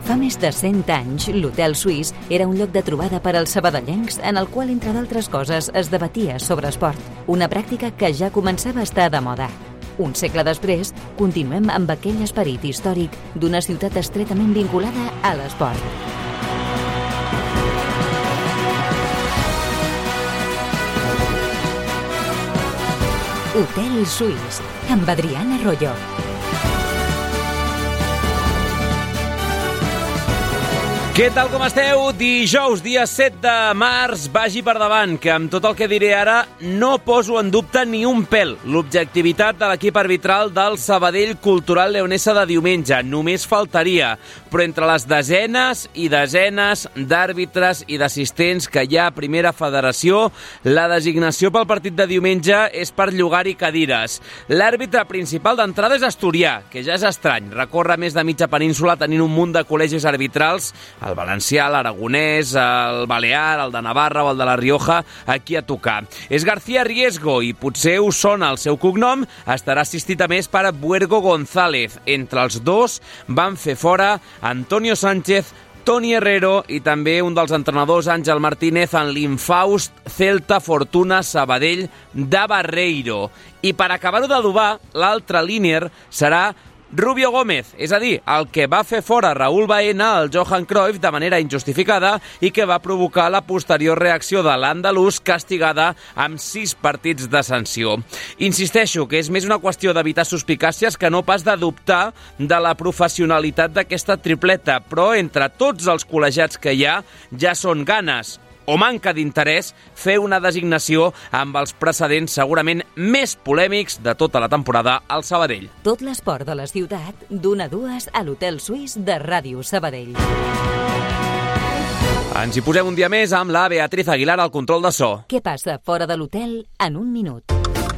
Fa més de 100 anys, l'Hotel Suís era un lloc de trobada per als sabadellencs en el qual, entre d'altres coses, es debatia sobre esport, una pràctica que ja començava a estar de moda. Un segle després, continuem amb aquell esperit històric d'una ciutat estretament vinculada a l'esport. Hotel Suís, amb Adriana Royo. Què tal, com esteu? Dijous, dia 7 de març, vagi per davant, que amb tot el que diré ara no poso en dubte ni un pèl l'objectivitat de l'equip arbitral del Sabadell Cultural Leonesa de diumenge. Només faltaria, però entre les desenes i desenes d'àrbitres i d'assistents que hi ha a Primera Federació, la designació pel partit de diumenge és per llogar-hi cadires. L'àrbitre principal d'entrada és asturià, que ja és estrany. Recorre més de mitja península tenint un munt de col·legis arbitrals, el valencià, l'aragonès, el balear, el de Navarra o el de la Rioja, aquí a tocar. És García Riesgo i potser us sona el seu cognom, estarà assistit a més per Buergo González. Entre els dos van fer fora Antonio Sánchez, Toni Herrero i també un dels entrenadors, Àngel Martínez, en l'Infaust Celta Fortuna Sabadell de Barreiro. I per acabar-ho d'adobar, l'altre línier serà Rubio Gómez, és a dir, el que va fer fora Raúl Baena al Johan Cruyff de manera injustificada i que va provocar la posterior reacció de l'andalús castigada amb 6 partits de sanció. Insisteixo que és més una qüestió d'evitar suspicàcies que no pas de dubtar de la professionalitat d'aquesta tripleta, però entre tots els col·legiats que hi ha ja són ganes o manca d'interès fer una designació amb els precedents segurament més polèmics de tota la temporada al Sabadell. Tot l'esport de la ciutat, d'1 a 2 a l'Hotel Suís de Ràdio Sabadell. Ens hi posem un dia més amb la Beatriz Aguilar al control de so. Què passa fora de l'hotel en un minut?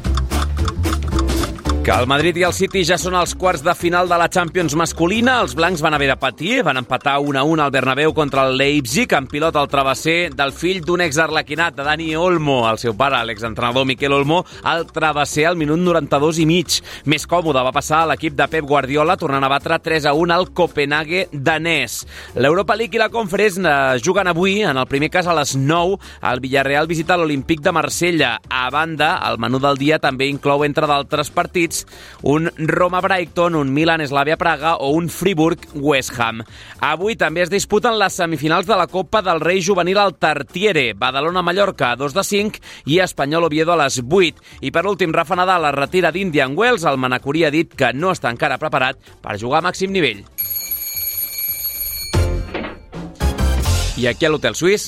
Que el Madrid i el City ja són als quarts de final de la Champions masculina. Els blancs van haver de patir, van empatar 1-1 al Bernabéu contra el Leipzig, en pilot al travesser del fill d'un exarlequinat, de Dani Olmo, el seu pare, l'exentrenador Miquel Olmo, al travesser al minut 92 i mig. Més còmode va passar a l'equip de Pep Guardiola, tornant a batre 3-1 al Copenhague danès. L'Europa League i la Conference juguen avui, en el primer cas a les 9, el Villarreal visita l'Olímpic de Marsella. A banda, el menú del dia també inclou, entre d'altres partits, un Roma-Brighton, un Milan-Slavia-Praga o un Friburg-West Ham. Avui també es disputen les semifinals de la Copa del Rei Juvenil al Tartiere, Badalona-Mallorca a 2-5 i Espanyol-Oviedo a les 8. I per últim, Rafa Nadal es retira d'Indian Wells. El manacorí ha dit que no està encara preparat per jugar a màxim nivell. I aquí a l'Hotel Suís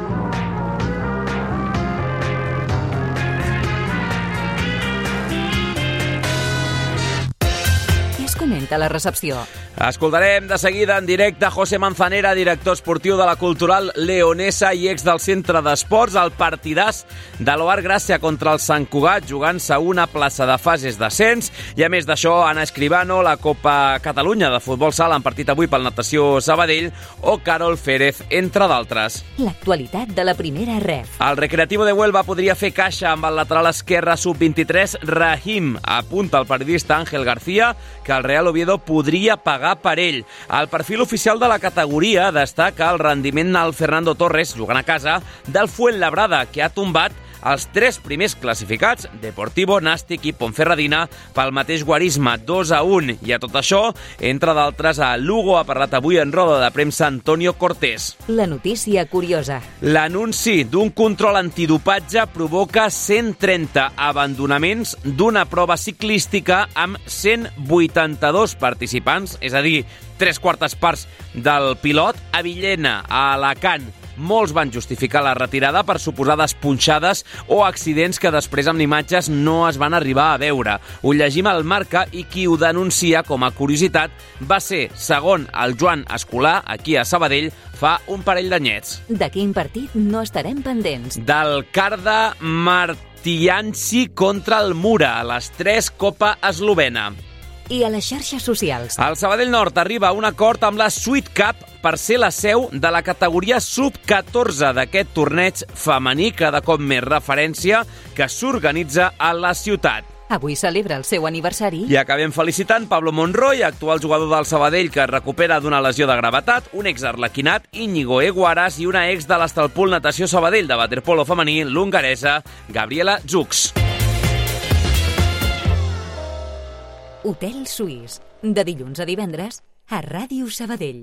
comenta la recepció. Escoltarem de seguida en directe José Manzanera, director esportiu de la Cultural Leonesa i ex del Centre d'Esports, el partidàs de l'Oar Gràcia contra el Sant Cugat, jugant-se una plaça de fases d'ascens. I a més d'això, Anna Escribano, la Copa Catalunya de Futbol Sala, en partit avui pel Natació Sabadell, o Carol Férez, entre d'altres. L'actualitat de la primera ref. El Recreativo de Huelva podria fer caixa amb el lateral esquerre sub-23 Rahim. Apunta el periodista Ángel García que el Real Oviedo podria pagar per ell. Al perfil oficial de la categoria destaca el rendiment al Fernando Torres, jugant a casa, del Fuenlabrada, que ha tombat els 3 primers classificats, Deportivo, Nàstic i Ponferradina, pel mateix guarisme, 2-1. I a tot això, entre d'altres, a Lugo ha parlat avui en roda de premsa Antonio Cortés. La notícia curiosa. L'anunci d'un control antidopatge provoca 130 abandonaments d'una prova ciclística amb 182 participants, és a dir, 3/4 parts del pilot. A Villena, a Alacant, molts van justificar la retirada per suposades punxades o accidents que després amb imatges no es van arribar a veure. Ho llegim al Marca i qui ho denuncia com a curiositat va ser, segon el Joan Escolà, aquí a Sabadell, fa un parell d'anyets. De quin partit no estarem pendents? Del Carda Martianci contra el Mura, a les 3 Copa Eslovena. I a les xarxes socials. El Sabadell Nord arriba a un acord amb la Sweet Cup per ser la seu de la categoria sub-14 d'aquest torneig femení, cada cop més referència, que s'organitza a la ciutat. Avui celebra el seu aniversari. I acabem felicitant Pablo Monroy, actual jugador del Sabadell que es recupera d'una lesió de gravetat, un ex-arlequinat, Íñigo Eguaras, i una ex de l'Estalpul Natació Sabadell de waterpolo femení, l'hongaresa Gabriela Zux. Hotel Suís, de dilluns a divendres, a Ràdio Sabadell.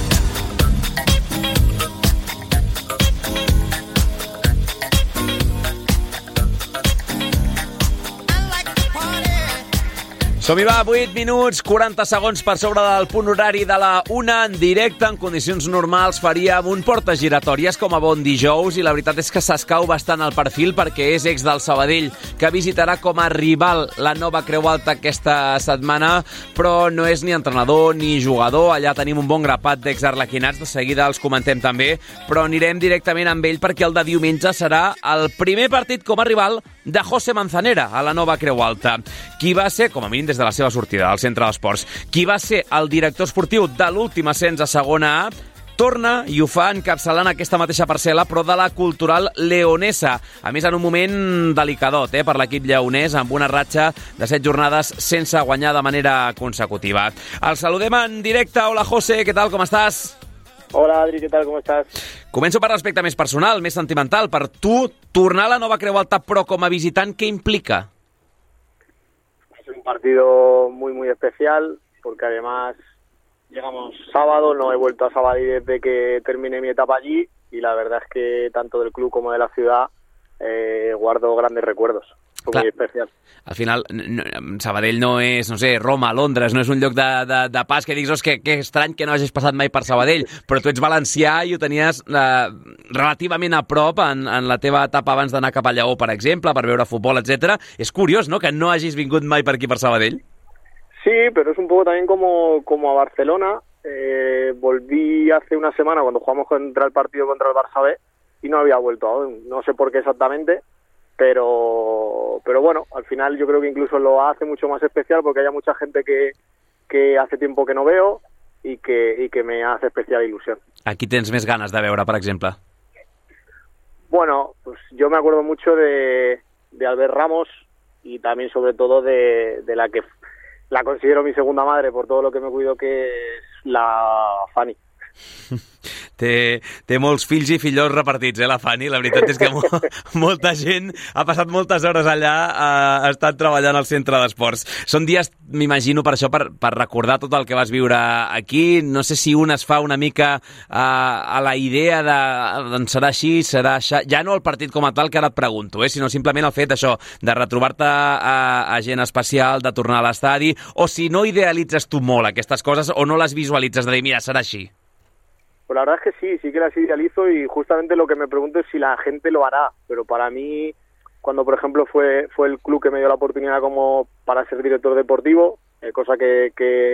Som-hi va, 8 minuts, 40 segons per sobre del punt horari de la 1 en directe. En condicions normals faríem un porta giratòries com a bon dijous i la veritat és que s'escau bastant el perfil perquè és ex del Sabadell que visitarà com a rival la nova Creu Alta aquesta setmana, però no és ni entrenador ni jugador. Allà tenim un bon grapat d'ex-arlequinats, de seguida els comentem també, però anirem directament amb ell perquè el de diumenge serà el primer partit com a rival de José Manzanera a la nova Creu Alta. Qui va ser, com a mínim des de la seva sortida al centre d'esports, qui va ser el director esportiu de l'últim ascens a segona A, torna i ho fa encapçalant aquesta mateixa parcel·la, però de la Cultural Leonesa. A més, en un moment delicadot per l'equip lleonès, amb una ratxa de 7 jornades sense guanyar de manera consecutiva. El saludem en directe. Hola, José, què tal, com estàs? Hola, Adri, què tal, com estàs? Començo per l'aspecte més personal, més sentimental. Per tu, tornar a la nova Creu Alta, però com a visitant, què implica? Es un partido muy, muy especial, porque además llegamos sábado, no he vuelto a Sabadell desde que terminé mi etapa allí, y la verdad es que tanto del club como de la ciudad guardo grandes recuerdos. Fue muy especial. Al final, Sabadell no és, no sé, Roma, Londres, no és un lloc de pas que diguis, que estrany que no hagis passat mai per Sabadell, però tu ets valencià i ho tenies relativament a prop en la teva etapa abans d'anar cap a Lleó, per exemple, per veure futbol, etc. És curiós, ¿no?, que no hagis vingut mai per aquí, per Sabadell. Sí, pero es un poco también como a Barcelona. Volví hace una semana cuando jugamos contra el partido contra el Barça B y no había vuelto aún. No sé por qué exactamente, pero bueno, al final yo creo que incluso lo hace mucho más especial porque hay mucha gente que hace tiempo que no veo y que me hace especial ilusión. A qui tens més ganes de veure, per exemple? Bueno, pues yo me acuerdo mucho de Albert Ramos y también sobre todo de la que la considero mi segunda madre por todo lo que me cuido, que es la Fanny. Té molts fills i fillols repartits, la Fanny. La veritat és que molta gent ha passat moltes hores allà, ha estat treballant al centre d'esports. Són dies, m'imagino, per això, per recordar tot el que vas viure aquí. No sé si un es fa una mica a la idea de doncs serà així, ja no el partit com a tal, que ara et pregunto, sinó simplement el fet d'això, de retrobar-te a gent especial, de tornar a l'estadi, o si no idealitzes tu molt aquestes coses o no les visualitzes, de dir, mira, serà així. Pues la verdad es que sí que las idealizo y justamente lo que me pregunto es si la gente lo hará, pero para mí, cuando por ejemplo fue el club que me dio la oportunidad como para ser director deportivo, cosa que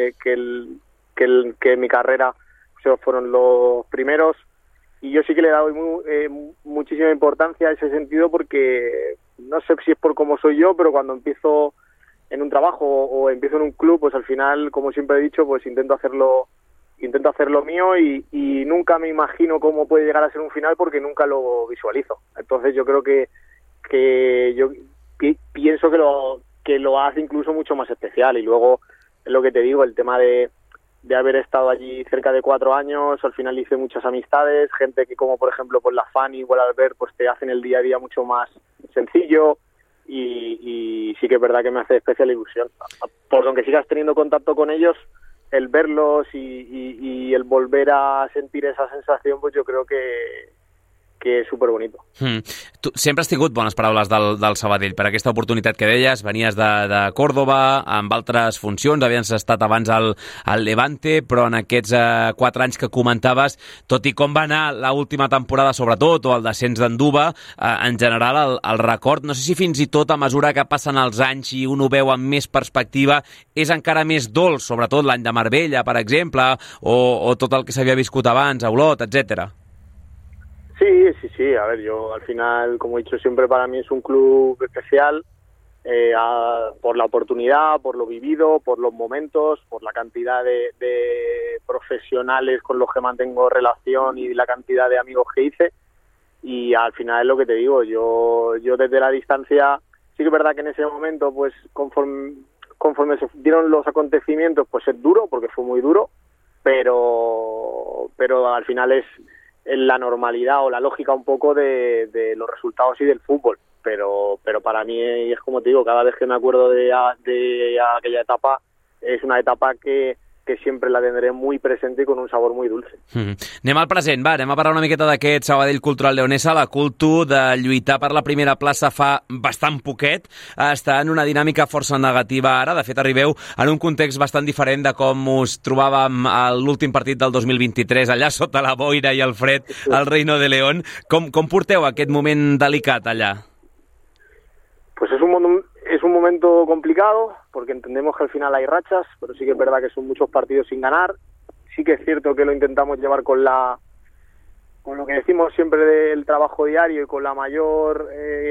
en mi carrera fueron los primeros, y yo sí que le he dado muchísima importancia a ese sentido porque no sé si es por cómo soy yo, pero cuando empiezo en un trabajo o empiezo en un club, pues al final, como siempre he dicho, pues intento hacer lo mío y nunca me imagino cómo puede llegar a ser un final porque nunca lo visualizo. Entonces yo creo que yo pienso que lo hace incluso mucho más especial. Y luego, es lo que te digo, el tema de haber estado allí cerca de 4 años, al final hice muchas amistades, gente que como por ejemplo pues la Fanny o el Albert pues te hacen el día a día mucho más sencillo y sí que es verdad que me hace especial ilusión. Por aunque sigas teniendo contacto con ellos, el verlos y el volver a sentir esa sensación, pues yo creo que és superbonito. Tu sempre has tingut bones paraules del Sabadell per aquesta oportunitat que deies, venies de Còrdova amb altres funcions, havies estat abans al Levante, però en aquests 4 anys que comentaves, tot i com va anar l'última temporada sobretot, o el descens d'Anduva, en general el record, no sé si fins i tot a mesura que passen els anys i un ho veu amb més perspectiva, és encara més dolç, sobretot l'any de Marbella, per exemple, o tot el que s'havia viscut abans, a Olot, etcètera. Sí. A ver, yo al final, como he dicho siempre, para mí es un club especial por la oportunidad, por lo vivido, por los momentos, por la cantidad de profesionales con los que mantengo relación y la cantidad de amigos que hice. Y al final es lo que te digo, yo desde la distancia Sí que es verdad que en ese momento, pues conforme se dieron los acontecimientos, pues es duro, porque fue muy duro, pero al final es la normalidad o la lógica un poco de los resultados y del fútbol. Pero para mí es como te digo, cada vez que me acuerdo de aquella etapa, es una etapa que sempre la tindré muy presente i con un sabor muy dulce. Anem al present, va, anem a parlar una miqueta d'aquest Sabadell Cultural Leonesa. La Cultu, de lluitar per la primera plaça fa bastant poquet, està en una dinàmica força negativa ara. De fet, arribeu en un context bastant diferent de com us trobàvem a l'últim partit del 2023, allà sota la boira i el fred, al Reino de León. Com porteu aquest moment delicat allà? Pues es un momento complicado, porque entendemos que al final hay rachas, pero sí que es verdad que son muchos partidos sin ganar. Sí que es cierto que lo intentamos llevar con lo que decimos siempre del trabajo diario y con la mayor,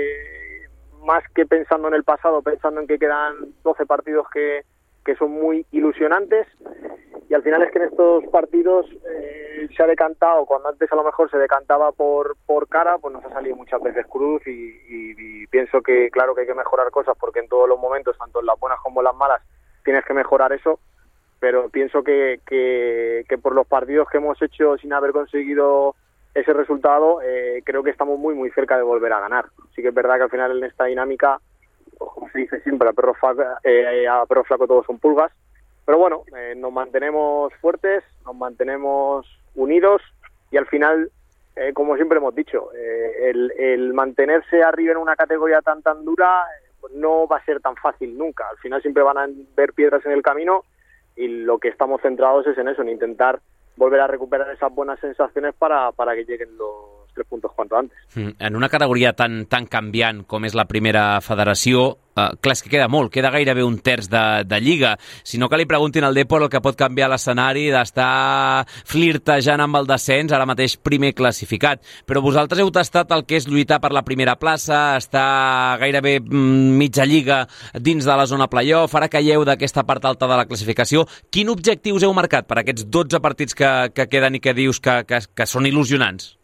más que pensando en el pasado, pensando en que quedan 12 partidos que son muy ilusionantes, y al final es que en estos partidos se ha decantado, cuando antes a lo mejor se decantaba por cara, pues nos ha salido muchas veces cruz, y pienso que claro que hay que mejorar cosas, porque en todos los momentos, tanto en las buenas como en las malas, tienes que mejorar eso, pero pienso que por los partidos que hemos hecho sin haber conseguido ese resultado, creo que estamos muy muy cerca de volver a ganar. Sí que es verdad que al final en esta dinámica, como se dice siempre, a perro flaco todos son pulgas, pero bueno, nos mantenemos fuertes, nos mantenemos unidos, y al final, como siempre hemos dicho, el mantenerse arriba en una categoría tan dura, pues no va a ser tan fácil nunca. Al final siempre van a ver piedras en el camino, y lo que estamos centrados es en eso, en intentar volver a recuperar esas buenas sensaciones para que lleguen los 3 puntos cuanto antes. En una categoria tan canviant com és la primera federació, clar, és que queda molt, queda gairebé un terç de Lliga. Si no, que li preguntin al Depor el que pot canviar l'escenari d'estar flirtejant amb el descens, ara mateix primer classificat. Però vosaltres heu tastat el que és lluitar per la primera plaça, estar gairebé mitja Lliga dins de la zona playoff, ara caieu d'aquesta part alta de la classificació. Quin objectiu us heu marcat per aquests 12 partits que queden i que dius que són il·lusionants?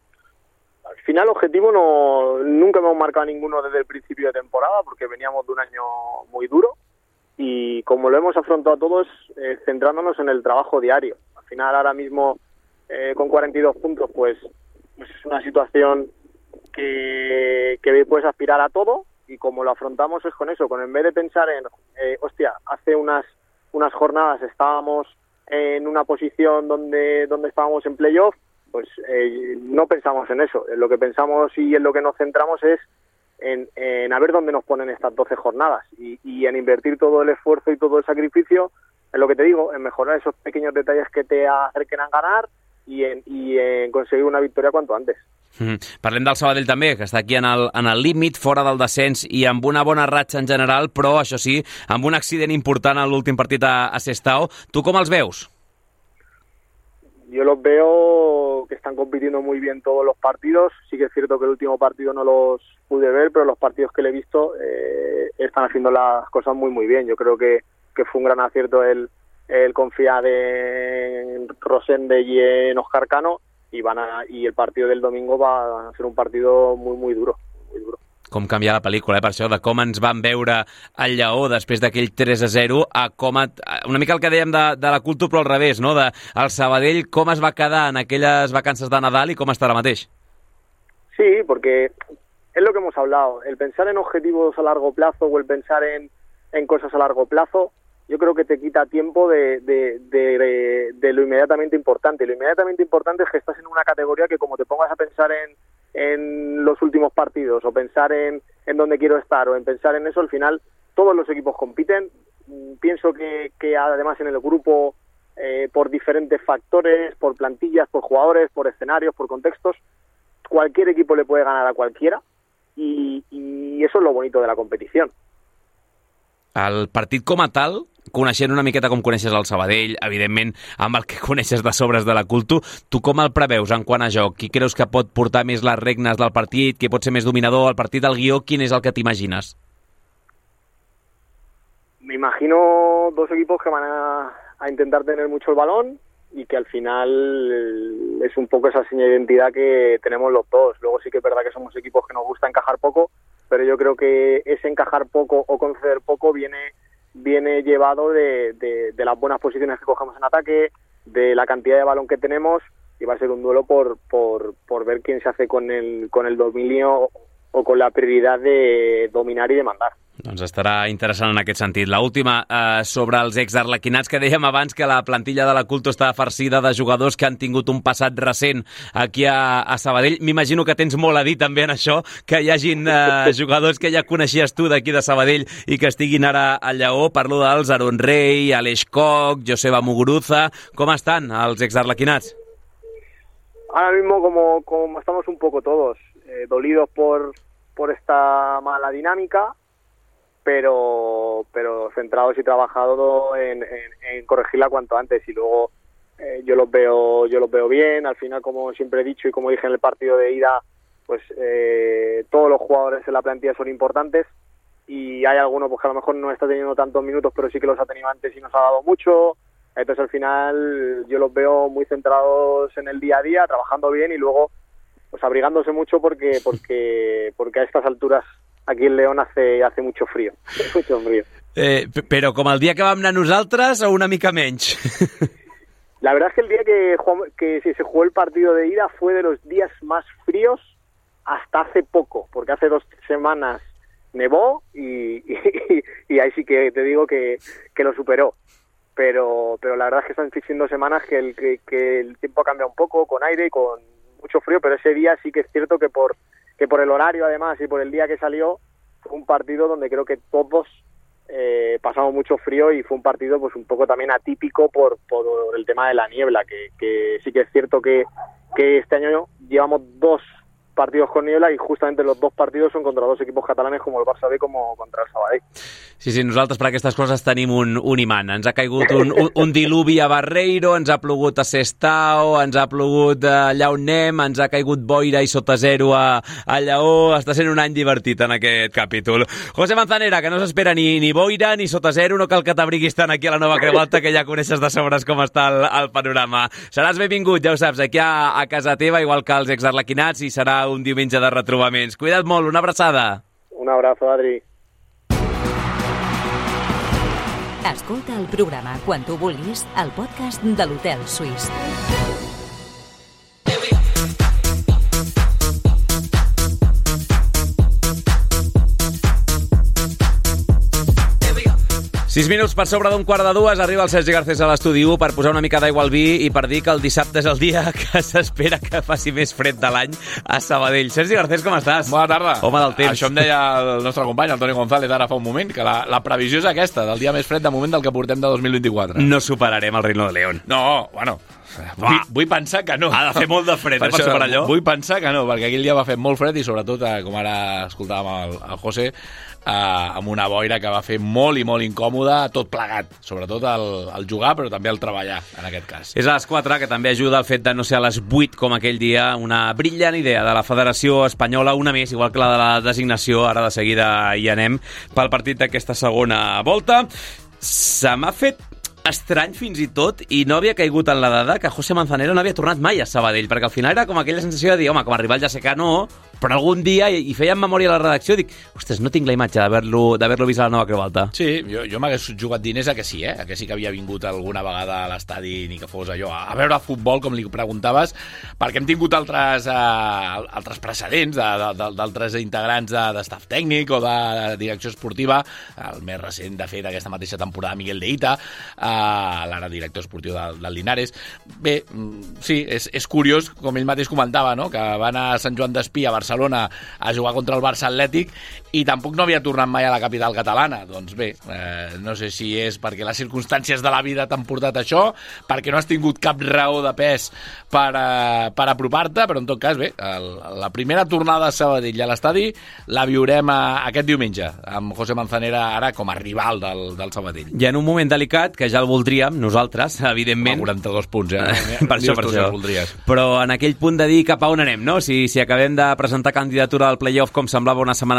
Al final objetivo nunca hemos marcado ninguno desde el principio de temporada, porque veníamos de un año muy duro, y como lo hemos afrontado todos, centrándonos en el trabajo diario. Al final ahora mismo con 42 puntos pues es una situación que puedes aspirar a todo, y como lo afrontamos es con eso, con en vez de pensar en hace unas jornadas estábamos en una posición donde estábamos en playoff, pues no pensamos en eso. Lo que pensamos y en lo que nos centramos es en a ver dónde nos ponen estas 12 jornadas, y en invertir todo el esfuerzo y todo el sacrificio en lo que te digo, en mejorar esos pequeños detalles que te acerquen a ganar, y en conseguir una victoria cuanto antes. Parlem del Sabadell també, que està aquí en el límit, fora del descens i amb una bona ratxa en general, però això sí, amb un accident important en l'últim partit a Sestao. Tu com els veus? Yo los veo que están compitiendo muy bien todos los partidos. Sí que es cierto que el último partido no los pude ver, pero los partidos que le he visto están haciendo las cosas muy muy bien. Yo creo que fue un gran acierto el confiar en Rosende y en Óscar Cano, y el partido del domingo va a ser un partido muy muy duro, muy duro. Com canviar la pel·lícula, per això, de com ens van veure el Lleó després d'aquell 3-0 a com... Una mica el que dèiem de la Cultu, però al revés, no? El Sabadell, com es va quedar en aquelles vacances de Nadal i com està ara mateix? Sí, porque es lo que hemos hablado. El pensar en objetivos a largo plazo o el pensar en cosas a largo plazo, yo creo que te quita tiempo de lo inmediatamente importante. Lo inmediatamente importante es que estás en una categoría que, como te pongas a pensar en los últimos partidos, o pensar en dónde quiero estar, o en pensar en eso, al final todos los equipos compiten. Pienso que además en el grupo, por diferentes factores, por plantillas, por jugadores, por escenarios, por contextos, cualquier equipo le puede ganar a cualquiera, y eso es lo bonito de la competición. El partit com a tal, coneixent una miqueta com coneixes el Sabadell, evidentment amb el que coneixes de sobres de la Cultu, tu com el preveus en quant a joc? Qui creus que pot portar més les regnes del partit? Qui pot ser més dominador? El partit del guió, quin és el que t'imagines? Me imagino dos equipos que van a intentar tener mucho el balón, y que al final es un poco esa seña de identidad que tenemos los dos. Luego sí que es verdad que somos equipos que nos gusta encajar poco, pero yo creo que ese encajar poco o conceder poco viene llevado de las buenas posiciones que cogemos en ataque, de la cantidad de balón que tenemos, y va a ser un duelo por ver quién se hace con el dominio o con la prioridad de dominar i de mandar. Doncs estarà interessant en aquest sentit. L'última, sobre els exarlequinats, que dèiem abans que la plantilla de la Culto està farcida de jugadors que han tingut un passat recent aquí a Sabadell. M'imagino que tens molt a dir també en això, que hi hagin jugadors que ja coneixies tu d'aquí de Sabadell i que estiguin ara al Lleó. Parlo dels Aaron Rey, Aleix Koch, Joseba Muguruza. Com estan els exarlequinats? Ahora mismo como estamos un poco todos dolidos por esta mala dinámica, pero centrados y trabajados en corregirla cuanto antes, y luego yo los veo bien. Al final, como siempre he dicho y como dije en el partido de ida, pues todos los jugadores en la plantilla son importantes, y hay alguno pues que a lo mejor no está teniendo tantos minutos, pero sí que los ha tenido antes y nos ha dado mucho. Entonces al final yo los veo muy centrados en el día a día, trabajando bien, y luego pues abrigándose mucho porque a estas alturas aquí en León hace mucho frío. Mucho frío. Però com el dia que vam anar nosaltres o una mica menys? La verdad es que el día que se jugó el partido de ida fue de los días más fríos hasta hace poco, porque hace 2 semanas nevó y ahí sí que te digo que lo superó. Pero la verdad es que están siendo semanas que el tiempo ha cambiado un poco, con aire y con mucho frío, pero ese día sí que es cierto que por el horario además y por el día que salió, fue un partido donde creo que todos pasamos mucho frío, y fue un partido pues un poco también atípico por el tema de la niebla, que sí que es cierto que este año llevamos 2 partidos con niebla, y justamente los 2 partidos son contra 2 equipos catalanes, como el Barça B como contra el Sabadell. Sí, nosaltres per aquestes coses tenim un imant. Ens ha caigut un diluvi a Barreiro, ens ha plogut a Sestao, ens ha plogut allà on anem, ens ha caigut boira i sota zero a Lleó. Està sent un any divertit en aquest capítol. José Manzanera, que no s'espera ni boira ni sota zero, no cal que t'abriguis tant aquí a la Nova Creu Alta, que ja coneixes de sobres com està el panorama. Seràs benvingut, ja ho saps, aquí a casa teva, igual que els exarlequinats, i serà un diumenge de retrobaments. Cuida't molt, una abraçada. Un abrazo, Adri. Escolta el programa quan tu vulguis al podcast de l'Hotel Suís. Sis minuts per sobre d'un quart de 2, arriba el Sergi Garcés a l'estudi 1 per posar una mica d'aigua al vi i per dir que el dissabte és el dia que s'espera que faci més fred de l'any a Sabadell. Sergi Garcés, com estàs? Bona tarda. Home del temps. Això em deia el nostre company, el Toni González, ara fa un moment, que la previsió és aquesta, del dia més fred de moment del que portem de 2024. No superarem el Reino de León. No, bueno, vull pensar que no. Ha de fer molt de fred, per superar allò. Vull pensar que no, perquè aquell dia va fer molt fred i sobretot, com ara escoltàvem el José, amb una boira que va fer molt i molt incòmoda, tot plegat, sobretot el jugar, però també el treballar, en aquest cas. És a les 4, que també ajuda el fet de no ser a les 8 com aquell dia, una brillant idea de la Federació Espanyola, una més, igual que la de la designació, ara de seguida hi anem, pel partit d'aquesta segona volta. Se m'ha fet estrany fins i tot, i no havia caigut en la dada que José Manzanera no havia tornat mai a Sabadell, perquè al final era com aquella sensació de dir, home, com a rival ja sé que no, però algun dia, i feia en memòria a la redacció, dic, ostres, no tinc la imatge d'haver-lo vist a la Nova Creu Alta. Sí, jo m'hagués jugat diners a que sí, a que sí que havia vingut alguna vegada a l'estadi, ni que fos allò, a veure futbol, com li preguntaves, perquè hem tingut altres precedents d'altres integrants d'estaf tècnic o de direcció esportiva, el més recent, de fet, aquesta mateixa temporada, Miguel de Ita, l'ara director esportiu del Linares. Bé, sí, és curiós, com ell mateix comentava, no?, que va anar a Sant Joan d'Espí, a Barcelona, a jugar contra el Barça Atlètic, i tampoc no havia tornat mai a la capital catalana. Doncs bé, no sé si és perquè les circumstàncies de la vida t'han portat això, perquè no has tingut cap raó de pes per apropar-te, però en tot cas, bé, la primera tornada a Sabadell a l'estadi la viurem aquest diumenge, amb José Manzanera ara com a rival del Sabadell. I en un moment delicat, que ja el voldríem, nosaltres, evidentment. 42 punts, per això. Però en aquell punt de dir cap a on anem, no? Si acabem de presentar candidatura al playoff com semblava unes setmanes enrere,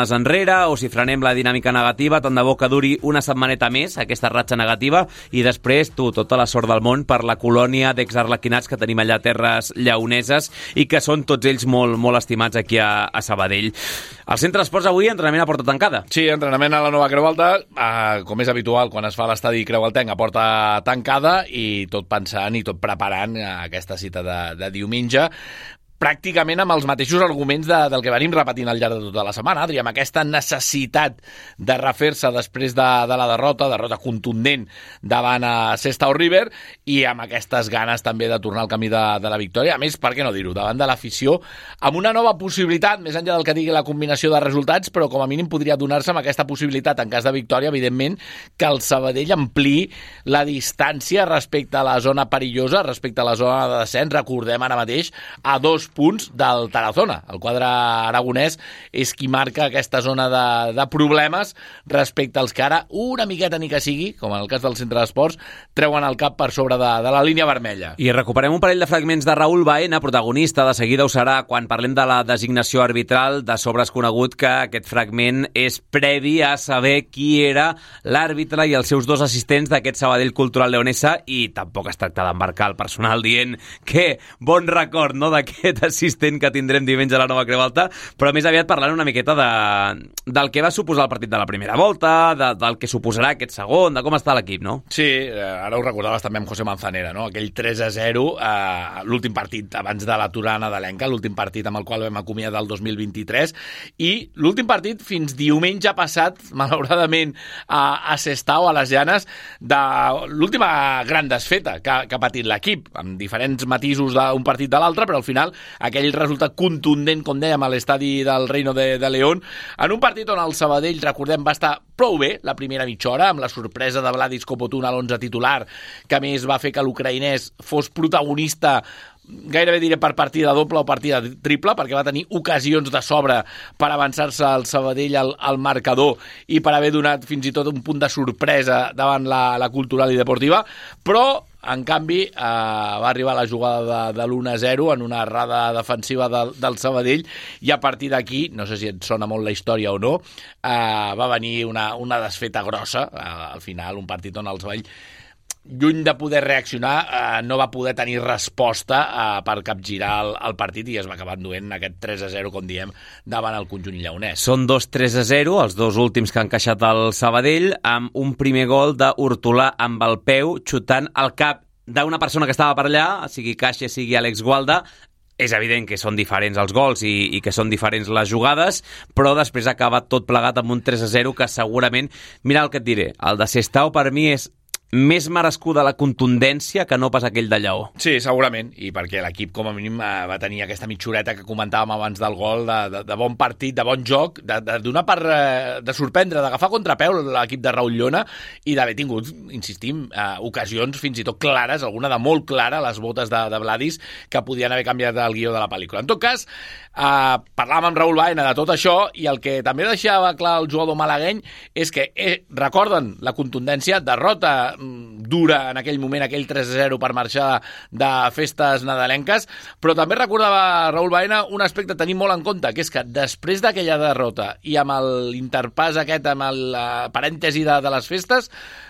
enrere o si frenem la dinàmica negativa, tant de bo que duri una setmaneta més, aquesta ratxa negativa, i després, tota la sort del món per la colònia d'exarlequinats que tenim allà a terres lleoneses i que són tots ells molt, molt estimats aquí a Sabadell. Al Centre Esports avui, entrenament a porta tancada. Sí, entrenament a la nova Creu Alta, com és habitual quan es fa l'estadi Creu Altenc, a porta tancada i tot pensant i tot preparant aquesta cita de diumenge, pràcticament amb els mateixos arguments del que venim repetint al llarg de tota la setmana, Adri, amb aquesta necessitat de refer-se després de la derrota contundent davant a Sestao River i amb aquestes ganes també de tornar al camí de la victòria. A més, per què no dir-ho, davant de l'afició, amb una nova possibilitat, més enllà del que digui la combinació de resultats, però com a mínim podria donar-se amb aquesta possibilitat, en cas de victòria, evidentment, que el Sabadell ampliï la distància respecte a la zona perillosa, respecte a la zona de descens. Recordem ara mateix a 2 punts del Tarazona. El quadre aragonès és qui marca aquesta zona de problemes respecte als que ara una miqueta ni que sigui, com en el cas del Centre d'Esports, treuen el cap per sobre de la línia vermella. I recuperem un parell de fragments de Raül Baena, protagonista, de seguida ho serà quan parlem de la designació arbitral. De sobre és conegut que aquest fragment és previ a saber qui era l'àrbitre i els seus 2 assistents d'aquest Sabadell Cultural Leonesa, i tampoc es tracta d'embarcar el personal dient que bon record, no?, d'aquest assistent que tindrem diumenge a la nova Creu Alta, però més aviat parlant una miqueta del que va suposar el partit de la primera volta, del que suposarà aquest segon, de com està l'equip, no? Sí, ara ho recordaves també amb José Manzanera, no? Aquell 3-0, l'últim partit abans de l'aturada nadalenca, l'últim partit amb el qual vam acomiadar el 2023, i l'últim partit fins diumenge passat, malauradament, a Sestao, a les Llanes, de l'última gran desfeta que ha patit l'equip, amb diferents matisos d'un partit de l'altre, però al final aquell resultat contundent, com dèiem, a l'estadi del Reino de León, en un partit on el Sabadell, recordem, va estar prou bé la primera mitja hora, amb la sorpresa de Vladis Kopotun a l'11 titular, que a més va fer que l'ucraïnès fos protagonista gairebé diré per partida doble o partida triple, perquè va tenir ocasions de sobre per avançar-se al Sabadell al marcador i per haver donat fins i tot un punt de sorpresa davant la cultural i deportiva, però en canvi va arribar la jugada de l'1-0 en una errada defensiva del Sabadell, i a partir d'aquí, no sé si et sona molt la història o no, va venir una desfeta grossa. Al final, un partit on el Sabadell, lluny de poder reaccionar, no va poder tenir resposta per capgirar el partit, i es va acabar enduent aquest 3-0, com diem, davant el conjunt lleonès. Són 2 3-0, els 2 últims que han encaixat el Sabadell, amb un primer gol d'Hortolà amb el peu, xutant al cap d'una persona que estava per allà, sigui Caixa, sigui Àlex Gualda. És evident que són diferents els gols i que són diferents les jugades, però després acaba tot plegat amb un 3-0 que segurament... Mira el que et diré, el de Sestao per mi és més merescuda la contundència que no pas aquell de Lleó. Sí, segurament, i perquè l'equip com a mínim va tenir aquesta mitjoreta que comentàvem abans del gol, de bon partit, de bon joc, de donar de sorprendre, d'agafar contrapeu l'equip de Raül Llona i d'haver tingut, insistim, ocasions fins i tot clares, alguna de molt clara, les botes de Vladis, que podien haver canviat el guió de la pel·lícula. En tot cas, parlàvem amb Raül Baena de tot això, i el que també deixava clar el jugador malagueny és que recorden la contundència, derrota dura en aquell moment, aquell 3-0 per marxar de festes nadalenques, però també recordava Raül Baena un aspecte a tenir molt en compte, que és que després d'aquella derrota i amb l'interpàs aquest, amb el parèntesi de les festes,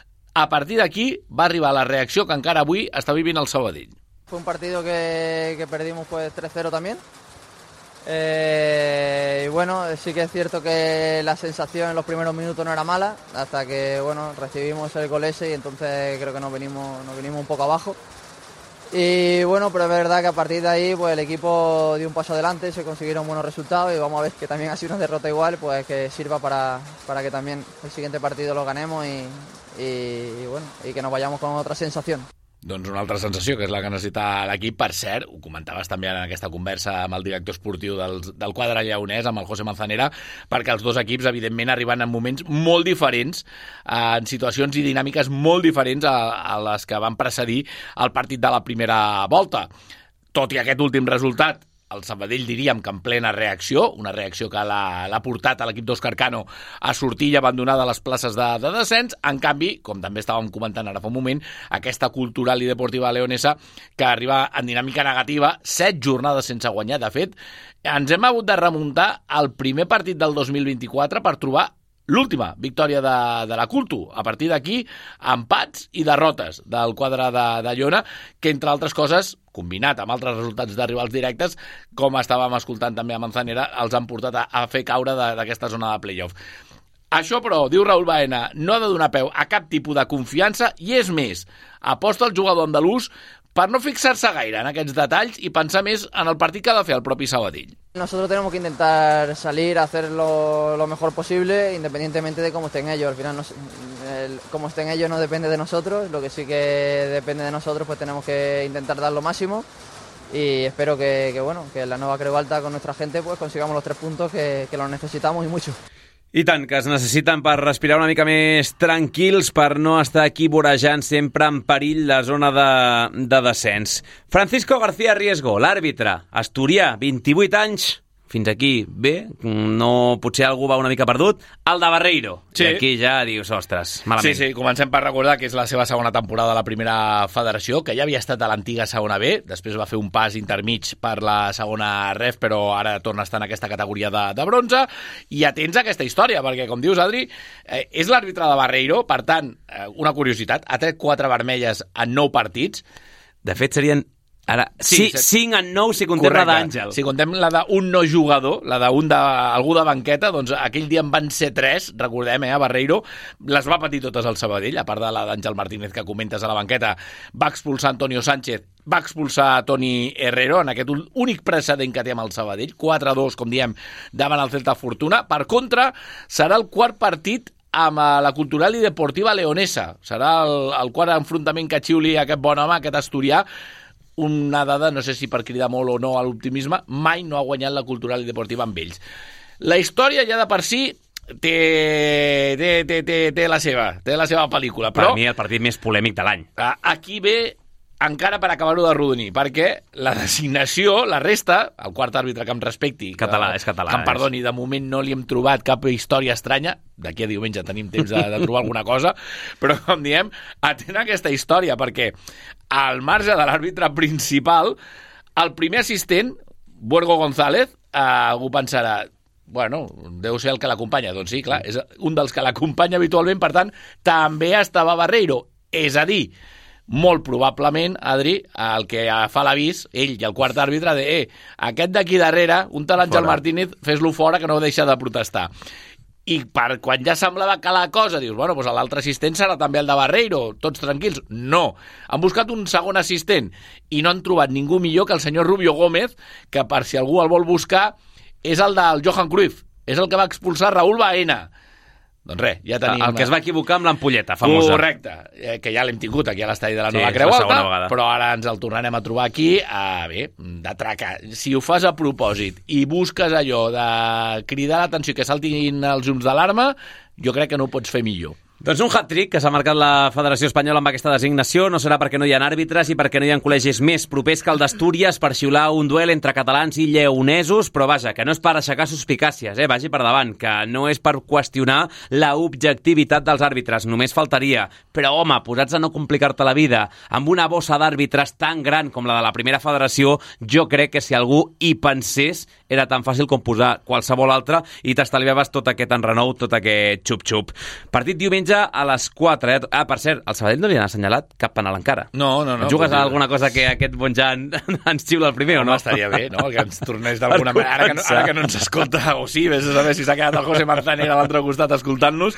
a partir d'aquí va arribar la reacció que encara avui està vivint el Sabadell. Fue un partido que perdimos pues 3-0 también. Y bueno, sí que es cierto que la sensación en los primeros minutos no era mala, hasta que bueno, recibimos el gol ese y entonces creo que nos venimos un poco abajo. Y bueno, pero es verdad que a partir de ahí pues el equipo dio un paso adelante, se consiguieron buenos resultados y vamos a ver que también ha sido una derrota igual, pues que sirva para que también el siguiente partido lo ganemos y bueno, y que nos vayamos con otra sensación. Doncs una altra sensació, que és la que necessita l'equip. Per cert, ho comentaves també en aquesta conversa amb el director esportiu del quadre lleonès, amb el José Manzanera, perquè els dos equips, evidentment, arriben en moments molt diferents, en situacions i dinàmiques molt diferents a les que van precedir el partit de la primera volta. Tot i aquest últim resultat, el Sabadell diríem que en plena reacció, una reacció que l'ha portat a l'equip d'Òscar Cano a sortir i abandonar de les places de descens. En canvi, com també estàvem comentant ara fa un moment, aquesta Cultural i Deportiva Leonesa que arriba en dinàmica negativa, 7 jornades sense guanyar. De fet, ens hem hagut de remuntar al primer partit del 2024 per trobar l'última victòria de la Cultu. A partir d'aquí, empats i derrotes del quadre de Llona, que entre altres coses, combinat amb altres resultats de rivals directes, com estàvem escoltant també a Manzanera, els han portat a fer caure d'aquesta zona de playoff. Això, però, diu Raúl Baena, no ha de donar peu a cap tipus de confiança i és més, aposta el jugador andalús per no fixar-se gaire en aquests detalls y pensar més en el partit que ha de fer el propi Sabadell. Nosotros tenemos que intentar salir a hacer lo mejor posible, independientemente de cómo estén ellos. Al final, cómo estén ellos no depende de nosotros, lo que sí que depende de nosotros, pues tenemos que intentar dar lo máximo y espero que en la nueva Creu Alta con nuestra gente pues consigamos los 3 puntos que los necesitamos y mucho. I tant, que es necessiten per respirar una mica més tranquils, per no estar aquí vorejant sempre en perill la zona de descens. Francisco García Riesgo, l'àrbitre, asturià, 28 anys, fins aquí bé, no, potser algú va una mica perdut, el de Barreiro. Sí. I aquí ja dius, ostres, malament. Sí, comencem per recordar que és la seva segona temporada a la primera federació, que ja havia estat a l'antiga segona B, després va fer un pas intermig per la segona ref, però ara torna a estar en aquesta categoria de bronze, i atents a aquesta història, perquè, com dius, Adri, és l'àrbitre de Barreiro, per tant, una curiositat, ha tret 4 vermelles en 9 partits. De fet, serien... Ara, 5 en 9 si contem la d'Àngel. Si contem la d'un no jugador, la d'algú de banqueta, doncs aquell dia en van ser 3, recordem, a Barreiro, les va patir totes al Sabadell, a part de la d'Àngel Martínez que comentes a la banqueta, va expulsar Antonio Sánchez, va expulsar Toni Herrero en aquest únic precedent que té amb el Sabadell, 4-2, com diem, davant el Celta Fortuna. Per contra, serà el quart partit amb la Cultural i Deportiva Leonesa. Serà el quart enfrontament que xiuli aquest bon home, aquest asturià. Una dada, no sé si per cridar molt o no a l'optimisme, mai no ha guanyat la Cultural i Deportiva amb ells. La història ja de per si té la seva pel·lícula. Per mi el partit més polèmic de l'any. Aquí ve encara per acabar-ho d'arrodonir, perquè la designació, la resta, el quart àrbitre que em respecti, és català, que em perdoni, de moment no li hem trobat cap història estranya, d'aquí a diumenge tenim temps de trobar alguna cosa, però com diem, atén aquesta història, perquè al marge de l'àrbitre principal, el primer assistent, Buergo González, algú pensarà, bueno, deu ser el que l'acompanya. Doncs sí, clar, és un dels que l'acompanya habitualment, per tant, també estava Barreiro. És a dir, molt probablement, Adri, el que fa l'avís, ell i el quart àrbitre, aquest d'aquí darrere, un tal Àngel Martínez, fes-lo fora, que no deixa de protestar. I quan ja semblava que la cosa, dius, bueno, doncs l'altre assistent serà també el de Barreiro, tots tranquils. No, han buscat un segon assistent i no han trobat ningú millor que el senyor Rubio Gómez, que per si algú el vol buscar, és el del Johan Cruyff, és el que va expulsar Raúl Baena. Doncs res, ja tenim... El que es va equivocar amb l'ampolleta famosa. Correcte, que ja l'hem tingut aquí a l'estadi de la Nova Creu Alta, però ara ens el tornarem a trobar aquí, bé, d'atracar. Si ho fas a propòsit i busques allò de cridar l'atenció que saltin els llums d'alarma, jo crec que no ho pots fer millor. Doncs un hat-trick que s'ha marcat la Federació Espanyola amb aquesta designació no serà perquè no hi ha àrbitres i perquè no hi ha col·legis més propers que el d'Astúries per xiular un duel entre catalans i lleonesos, però vaja, que no és per aixecar suspicàcies, vagi per davant, que no és per qüestionar la objectivitat dels àrbitres, només faltaria. Però home, posats a no complicar-te la vida amb una bossa d'àrbitres tan gran com la de la primera federació, jo crec que si algú hi pensés era tan fàcil com posar qualsevol altra i t'estalviaves tot aquest enrenou, tot aquest xup-xup. Partit diumenge a les 4. Per cert, al Sabadell no li han assenyalat cap penal encara. No. Jugues a alguna cosa que aquest bon Jan ens xiula el primer o no? Estaria bé, no? Que ens tornés d'alguna manera. Ara que no ens escolta, o sí, vés a saber si s'ha quedat el José Manzanera a l'altre costat escoltant-nos.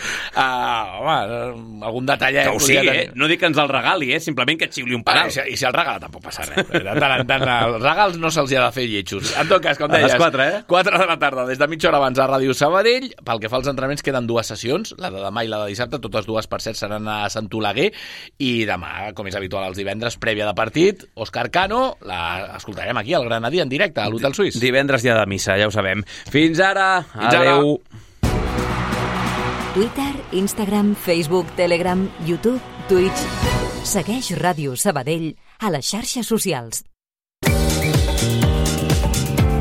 Home, algun detallet... Que ho sigui, no dic que ens el regali, simplement que et xiuli un penal. I si el regala tampoc passa res. De tant en tant, els regals no se'ls ha de fer lletjos. En tot cas, com deies, 4 de la tarda, des de mitja hora abans a Ràdio Sabadell. Pel que fa als entrenaments, queden 2 sessions, la de demà i la de dissabte, totes 2, per cert, seran a Sant Oleguer, i demà, com és habitual els divendres, prèvia de partit, Òscar Cano, l'escoltarem aquí, al Granadí, en directe, a l'Hotel Suís. Divendres dia de missa, ja ho sabem. Fins ara, adeu. Twitter, Instagram, Facebook, Telegram, YouTube, Twitch. Segueix Ràdio Sabadell a les xarxes socials.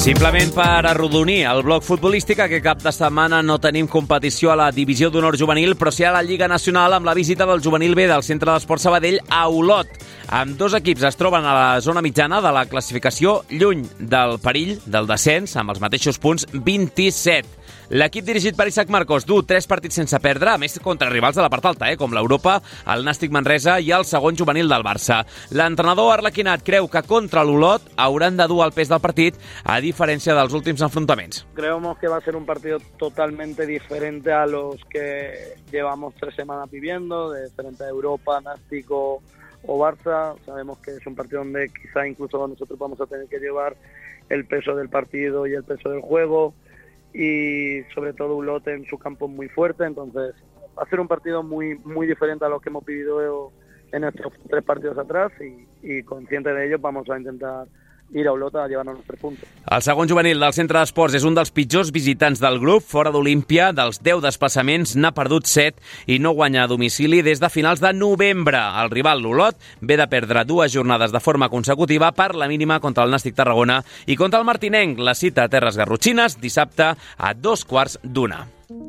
Simplement per arrodonir el bloc futbolístic, aquest cap de setmana no tenim competició a la Divisió d'Honor Juvenil, però sí a la Lliga Nacional amb la visita del Juvenil B del Centre d'Esport Sabadell a Olot. Amb dos equips es troben a la zona mitjana de la classificació, lluny del perill del descens, amb els mateixos punts, 27. L'equip dirigit per Isaac Marcos du 3 partits sense perdre, a més contra rivals de la part alta, com l'Europa, el Nàstic Manresa i el segon juvenil del Barça. L'entrenador arlequinat creu que contra l'Olot hauran de dur el pes del partit, a diferència dels últims enfrontaments. Creemos que va a ser un partido totalmente diferente a los que llevamos 3 semanas viviendo, de frente a Europa, Nàstic o Barça. Sabemos que es un partido donde quizá incluso nosotros vamos a tener que llevar el peso del partido y el peso del juego, y sobre todo Olot en su campo muy fuerte, entonces va a ser un partido muy diferente a lo que hemos vivido en estos 3 partidos atrás, y consciente de ello vamos a intentar ir a Olot a llevar-nos els 3 punts. El segon juvenil del Centre d'Esports és un dels pitjors visitants del grup. Fora d'Olímpia, dels 10 desplaçaments, n'ha perdut 7 i no guanya a domicili des de finals de novembre. El rival, l'Olot, ve de perdre 2 jornades de forma consecutiva per la mínima contra el Nàstic Tarragona i contra el Martinenc. La cita a Terres Garrotxines dissabte a 2:15.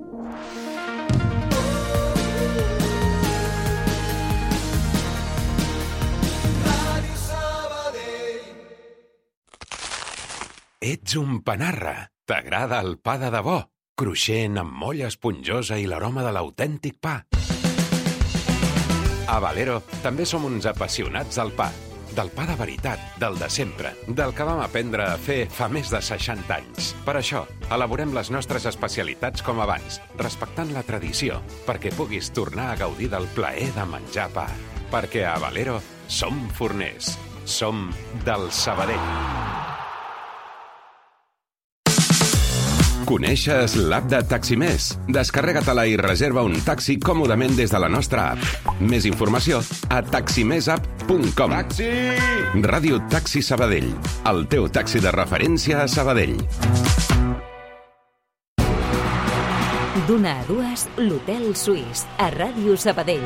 Ets un panarra. T'agrada el pa de debò? Cruixent, amb molla esponjosa i l'aroma de l'autèntic pa. A Valero també som uns apassionats del pa. Del pa de veritat, del de sempre, del que vam aprendre a fer fa més de 60 anys. Per això, elaborem les nostres especialitats com abans, respectant la tradició, perquè puguis tornar a gaudir del plaer de menjar pa. Perquè a Valero som forners. Som del Sabadell. Coneixes l'app de Taximés? Descarrega-te-la i reserva un taxi còmodament des de la nostra app. Més informació a taximesapp.com. Taxi! Ràdio Taxi Sabadell, el teu taxi de referència a Sabadell. D'una a 2, l'Hotel Suís, a Ràdio Sabadell.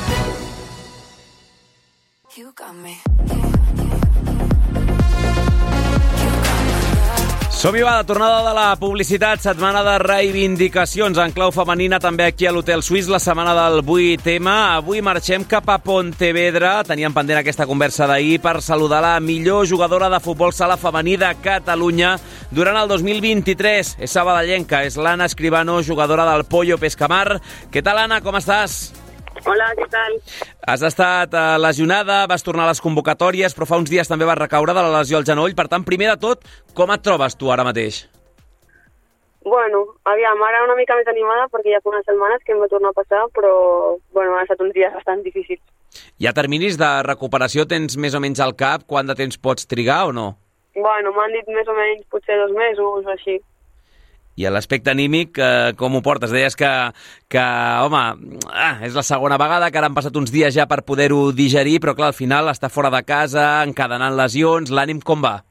Som-hi, va, de tornada de la publicitat, setmana de reivindicacions en clau femenina, també aquí a l'Hotel Suís, la setmana del 8M. Avui marxem cap a Pontevedra. Teníem pendent aquesta conversa d'ahir per saludar la millor jugadora de futbol sala femení de Catalunya durant el 2023. És sabadellenca, és l'Anna Escribano, jugadora del Pollo Pescamar. Què tal, Anna, com estàs? Hola, què tal? Has estat lesionada, vas tornar a les convocatòries, però fa uns dies també vas recaure de la lesió al genoll. Per tant, primer de tot, com et trobes tu ara mateix? Bueno, aviam, ara una mica més animada perquè ja fa unes setmanes que em va tornar a passar, però bueno, han estat uns dies bastant difícils. Hi ha terminis de recuperació? Tens més o menys al cap? Quant de temps pots trigar o no? Bueno, m'han dit més o menys potser 2 mesos o així. I a l'aspecte anímic, com ho portes? Deies que home, és la segona vegada, que ara han passat uns dies ja per poder-ho digerir, però clar, al final està fora de casa, encadenant lesions, l'ànim com va?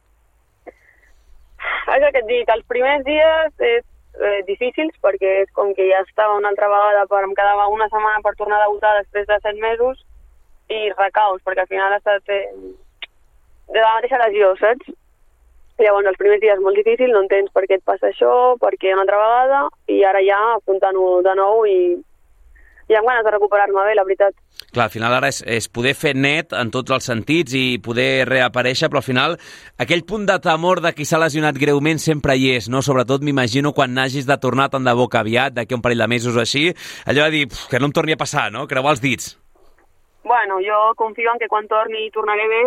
És el que et dic, els primers dies és difícils, perquè és com que ja estava una altra vegada, em quedava una setmana per tornar a debutar després de 7 mesos, i recaus, perquè al final ha estat de la mateixa lesió, saps? Llavors, els primers dies molt difícil, no entens per què et passa això, per què una altra vegada, i ara ja apuntant-ho de nou i amb ganes de recuperar-me bé, la veritat. Clar, al final ara és poder fer net en tots els sentits i poder reaparèixer, però al final aquell punt de temor de qui s'ha lesionat greument sempre hi és, no? Sobretot m'imagino quan n'hagis de tornar tant de boca aviat, d'aquí un parell de mesos o així, allò de dir que no em torni a passar, no? Creuar els dits. Bueno, jo confio en que quan torni tornaré bé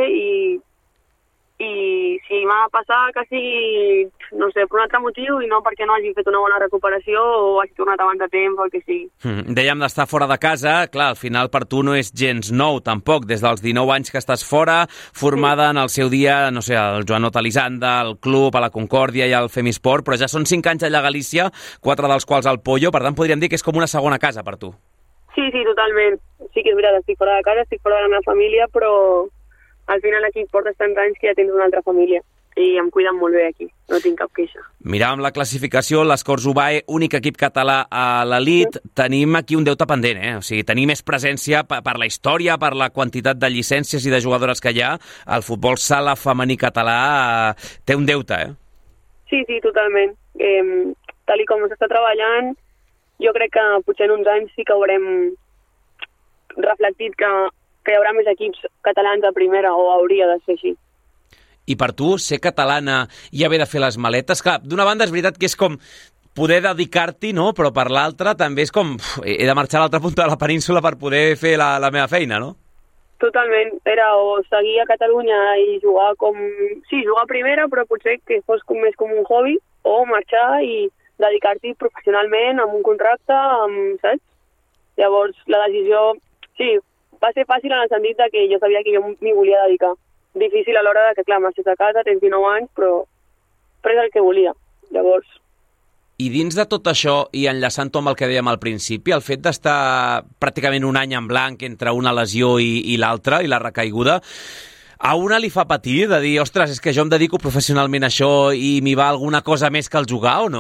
i si m'ha de passar que sigui, no sé, per un altre motiu i no perquè no hagi fet una bona recuperació o hagi tornat abans de temps o el que sigui. Dèiem d'estar fora de casa, clar, al final per tu no és gens nou tampoc, des dels 19 anys que estàs fora, formada en el seu dia, no sé, el Joanot Elisanda, el club, a la Concòrdia i al Femisport, però ja són 5 anys allà a Galícia, 4 dels quals al Pollo, per tant podríem dir que és com una segona casa per tu. Sí, totalment. Sí que és veritat, estic fora de casa, estic fora de la meva família, però al final aquí portes tants anys que ja tens una altra família i em cuiden molt bé aquí, no tinc cap queixa. Miràvem la classificació, l'Escorts Ubae, únic equip català a l'elit, tenim aquí un deute pendent, O sigui, tenir més presència per la història, per la quantitat de llicències i de jugadores que hi ha, el futbol sala femení català té un deute, Sí, totalment. Tal i com s'està treballant, jo crec que potser en uns anys sí que haurem reflectit que hi haurà més equips catalans a primera, o hauria de ser així. I per tu, ser catalana i haver de fer les maletes, clar, d'una banda és veritat que és com poder dedicar-t'hi, no? Però per l'altra també és com, he de marxar a l'altra punta de la península per poder fer la meva feina, no? Totalment, era o seguir a Catalunya i jugar jugar a primera, però potser que fos més com un hobby, o marxar i dedicar-t'hi professionalment amb un contracte, saps? Llavors, la decisió, sí, va ser fàcil en el sentit que jo sabia que jo m'hi volia dedicar. Difícil a l'hora que, clar, marxes a casa, tens 19 anys, però és el que volia. Llavors... I dins de tot això, i enllaçant-ho amb el que dèiem al principi, el fet d'estar pràcticament un any en blanc entre una lesió i l'altra, i la recaiguda, a una li fa patir de dir, ostres, és que jo em dedico professionalment a això i m'hi va alguna cosa més que el jugar o no?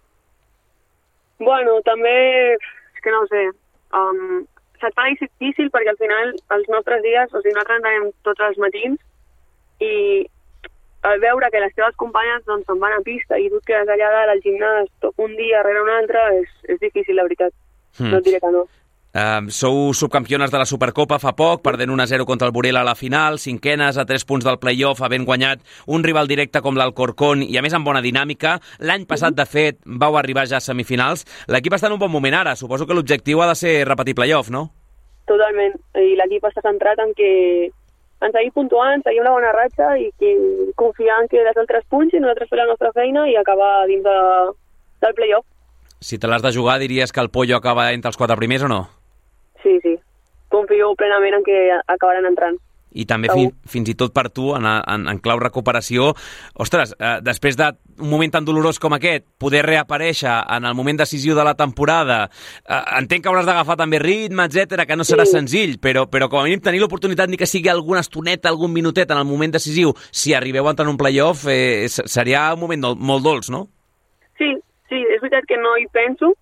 Bueno, també, és que no ho sé, se't fa difícil perquè al final els nostres dies, o sigui, nosaltres anem tots els matins i al veure que les teves companyes doncs, se'n van a pista i tu et quedes allà dalt al gimnàs un dia rere un altre, és difícil, la veritat. No et diré que no. Sou subcampiones de la Supercopa fa poc, perdent 1-0 contra el Burela a la final, cinquenes a 3 punts del play-off, havent guanyat un rival directe com l'Alcorcón i a més amb bona dinàmica. L'any passat, de fet, vau arribar ja a semifinals. L'equip està en un bon moment ara. Suposo que l'objectiu ha de ser repetir play-off, no? Totalment. I l'equip està centrat en seguir puntuant, seguir una bona ratxa i confiar en que les altres punts i nosaltres fer la nostra feina i acabar dins del play-off. Si te l'has de jugar, diries que el Pollo acaba entre els 4 primers o no? Sí. Confio plenament en que acabaran entrant. I també fins i tot per tu, en clau recuperació, ostres, després d'un moment tan dolorós com aquest, poder reaparèixer en el moment decisiu de la temporada, entenc que hauràs d'agafar també ritme, etc, que no serà senzill, però com a mínim tenir l'oportunitat ni que sigui alguna estoneta, algun minutet en el moment decisiu, si arribeu a entrar en un play-off, seria un moment molt dolç, no? Sí, és veritat que no hi penso,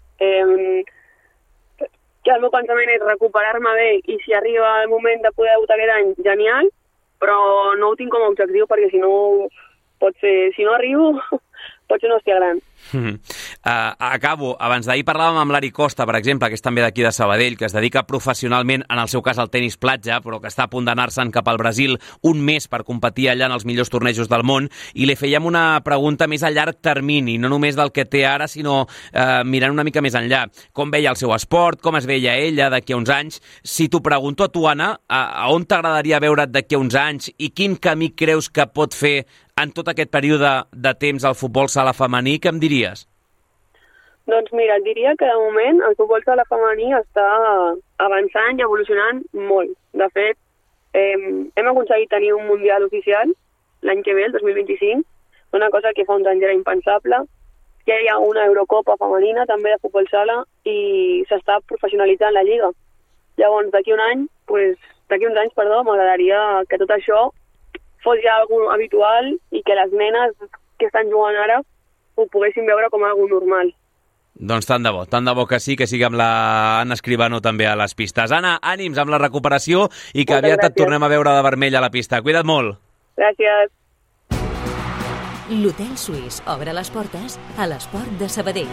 que el meu pensament és recuperar-me bé i si arriba el moment de poder debutar aquest any, genial, però no ho tinc com a objectiu perquè si no arribo, pot ser una hòstia gran. Acabo. Abans d'ahir parlàvem amb l'Ari Costa, per exemple, que és també d'aquí de Sabadell, que es dedica professionalment, en el seu cas, al tenis platja, però que està a punt d'anar-se'n cap al Brasil un mes per competir allà en els millors tornejos del món, i li fèiem una pregunta més a llarg termini, no només del que té ara, sinó mirant una mica més enllà. Com veia el seu esport, com es veia ella d'aquí a uns anys. Si t'ho pregunto a tu, Anna, a on t'agradaria veure't d'aquí a uns anys i quin camí creus que pot fer en tot aquest període de temps al futbol sala femení, què em diries? Doncs mira, et diria que de moment el futbol sala femení està avançant i evolucionant molt. De fet, hem aconseguit tenir un mundial oficial l'any que ve, el 2025, una cosa que fa uns anys era impensable. Ja hi ha una Eurocopa femenina també de futbol sala i s'està professionalitzant la lliga. Llavors, d'aquí uns anys, m'agradaria que tot això fos ja algo habitual i que les nenes que estan jugant ara ho poguessin veure com algo normal. Doncs tant de bo que sí, que sigui amb la Anna Escribano també a les pistes. Anna, ànims amb la recuperació i que aviat et tornem a veure de vermell a la pista. Cuida't molt. Gràcies. L'Hotel Suís obre les portes a l'esport de Sabadell.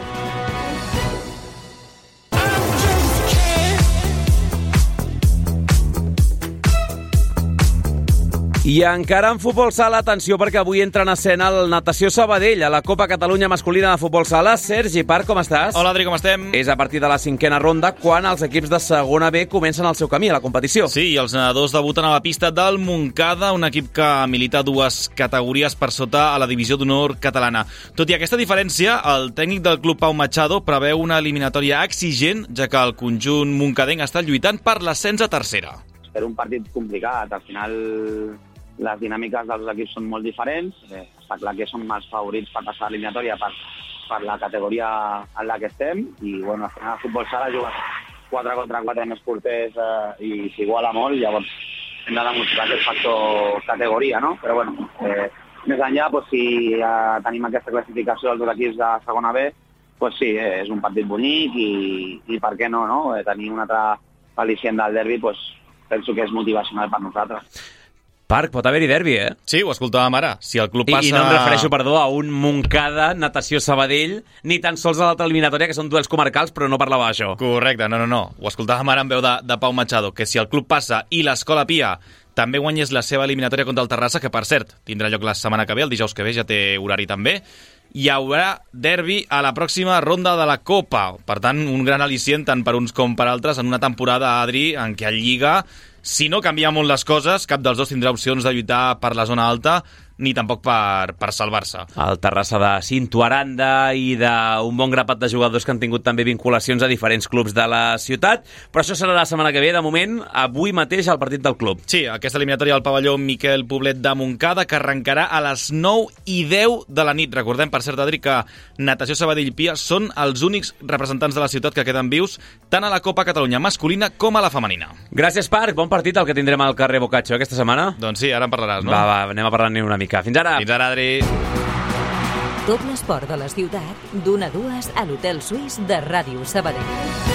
I encara en futbol sala, atenció, perquè avui entra en escena el Natació Sabadell a la Copa Catalunya Masculina de Futbol Sala. Sergi Parc, com estàs? Hola, Adri, com estem? És a partir de la 5a ronda quan els equips de segona B comencen el seu camí a la competició. Sí, i els nedadors debuten a la pista del Montcada, un equip que milita dues categories per sota a la divisió d'honor catalana. Tot i aquesta diferència, el tècnic del club Pau Machado preveu una eliminatòria exigent, ja que el conjunt moncadenc està lluitant per l'ascens a tercera. És un partit complicat, al final les dinàmiques dels equips són molt diferents, està clar que som els favorits per passar l'eliminatòria per la categoria en la que estem i bueno, al final el futbol sala juga 4 contra 4 més porters i s'iguala molt, llavors hem de demostrar aquest factor categoria, no? Però bueno, més enllà, si tenim aquesta classificació dels dos equips de segona B, sí, és un partit bonic i per què no? Tenir un altre al·licient del derbi, penso que és motivacional per nosaltres. Parc, pot haver-hi derbi, eh? Sí, ho escoltàvem ara. Si el club passa... I no em refereixo, perdó, a un Montcada, Natació Sabadell, ni tan sols a l'altra eliminatòria, que són duels comarcals, però no parlava d'això. Correcte, no. Ho escoltàvem ara en veu de Pau Machado, que si el club passa i l'Escola Pia també guanyés la seva eliminatòria contra el Terrassa, que per cert, tindrà lloc la setmana que ve, el dijous que ve ja té horari també, hi haurà derbi a la pròxima ronda de la Copa. Per tant, un gran al·licient tant per uns com per altres en una temporada, Adri, en què el Lliga, si no canvia molt les coses, cap dels dos tindrà opcions de lluitar per la zona alta ni tampoc per salvar-se. El Terrassa de Cinto Aranda i d'un bon grapat de jugadors que han tingut també vinculacions a diferents clubs de la ciutat, però això serà la setmana que ve. De moment, avui mateix el partit del club. Sí, aquesta eliminatòria al pavelló Miquel Poblet de Montcada, que arrencarà a les 9:10 de la nit. Recordem, per cert, Adri, que Natació Sabadell Pia són els únics representants de la ciutat que queden vius tant a la Copa Catalunya masculina com a la femenina. Gràcies, Parc. Bon partit el que tindrem al carrer Boccaccio aquesta setmana. Doncs sí, ara en parlaràs, no? Va, anem a parlar-ne una mica. Fins ara. Fins ara, Adri. Tot l'esport de la ciutat, d'1 a 2 a l'Hotel Suís de Ràdio Sabadell.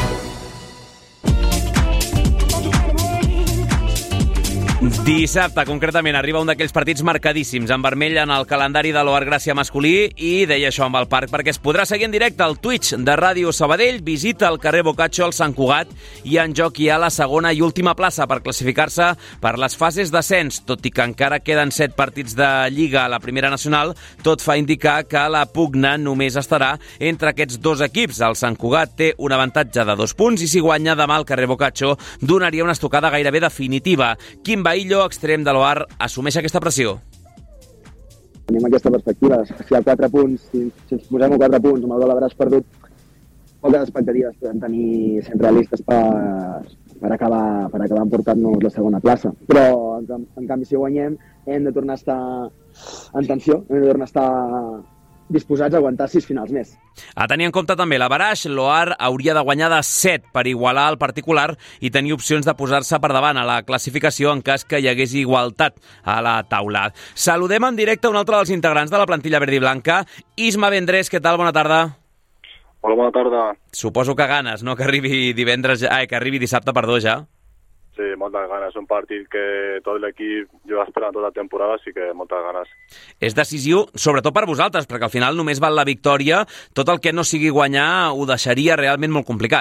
Dissabte, concretament, arriba un d'aquells partits marcadíssims en vermell en el calendari de l'Oar Gràcia masculí i deia això amb el Parc perquè es podrà seguir en directe al Twitch de Ràdio Sabadell, visita el carrer Boccaccio al Sant Cugat i en joc hi ha la segona i última plaça per classificar-se per les fases d'ascens. Tot i que encara queden 7 partits de Lliga a la Primera Nacional, tot fa indicar que la pugna només estarà entre aquests dos equips. El Sant Cugat té un avantatge de 2 punts i si guanya demà al carrer Boccaccio donaria una estocada gairebé definitiva. Quim Bahillo, extrem de l'Oar, assumeix aquesta pressió. Tenim aquesta perspectiva. Si a 4 punts, si ens posem a 4 punts amb el gol de braç perdut, poques expectatives podem tenir sempre listes per acabar emportant-nos la segona plaça. Però, en canvi, si guanyem, hem de tornar a estar en tensió, hem de tornar a estar disposats a aguantar 6 finals més. A tenir en compte també l'Avaraix, l'Oar hauria de guanyar de 7 per igualar el particular i tenir opcions de posar-se per davant a la classificació en cas que hi hagués igualtat a la taula. Saludem en directe un altre dels integrants de la plantilla verd i blanca, Isma Vendrés. Què tal? Bona tarda. Hola, bona tarda. Suposo que ganes, no? Que arribi dissabte, perdó, ja. Sí, moltes ganes. Un partit que tot l'equip lleva esperant tota la temporada, sí que moltes ganes. És decisiu, sobretot per vosaltres, perquè al final només val la victòria. Tot el que no sigui guanyar ho deixaria realment molt complicat.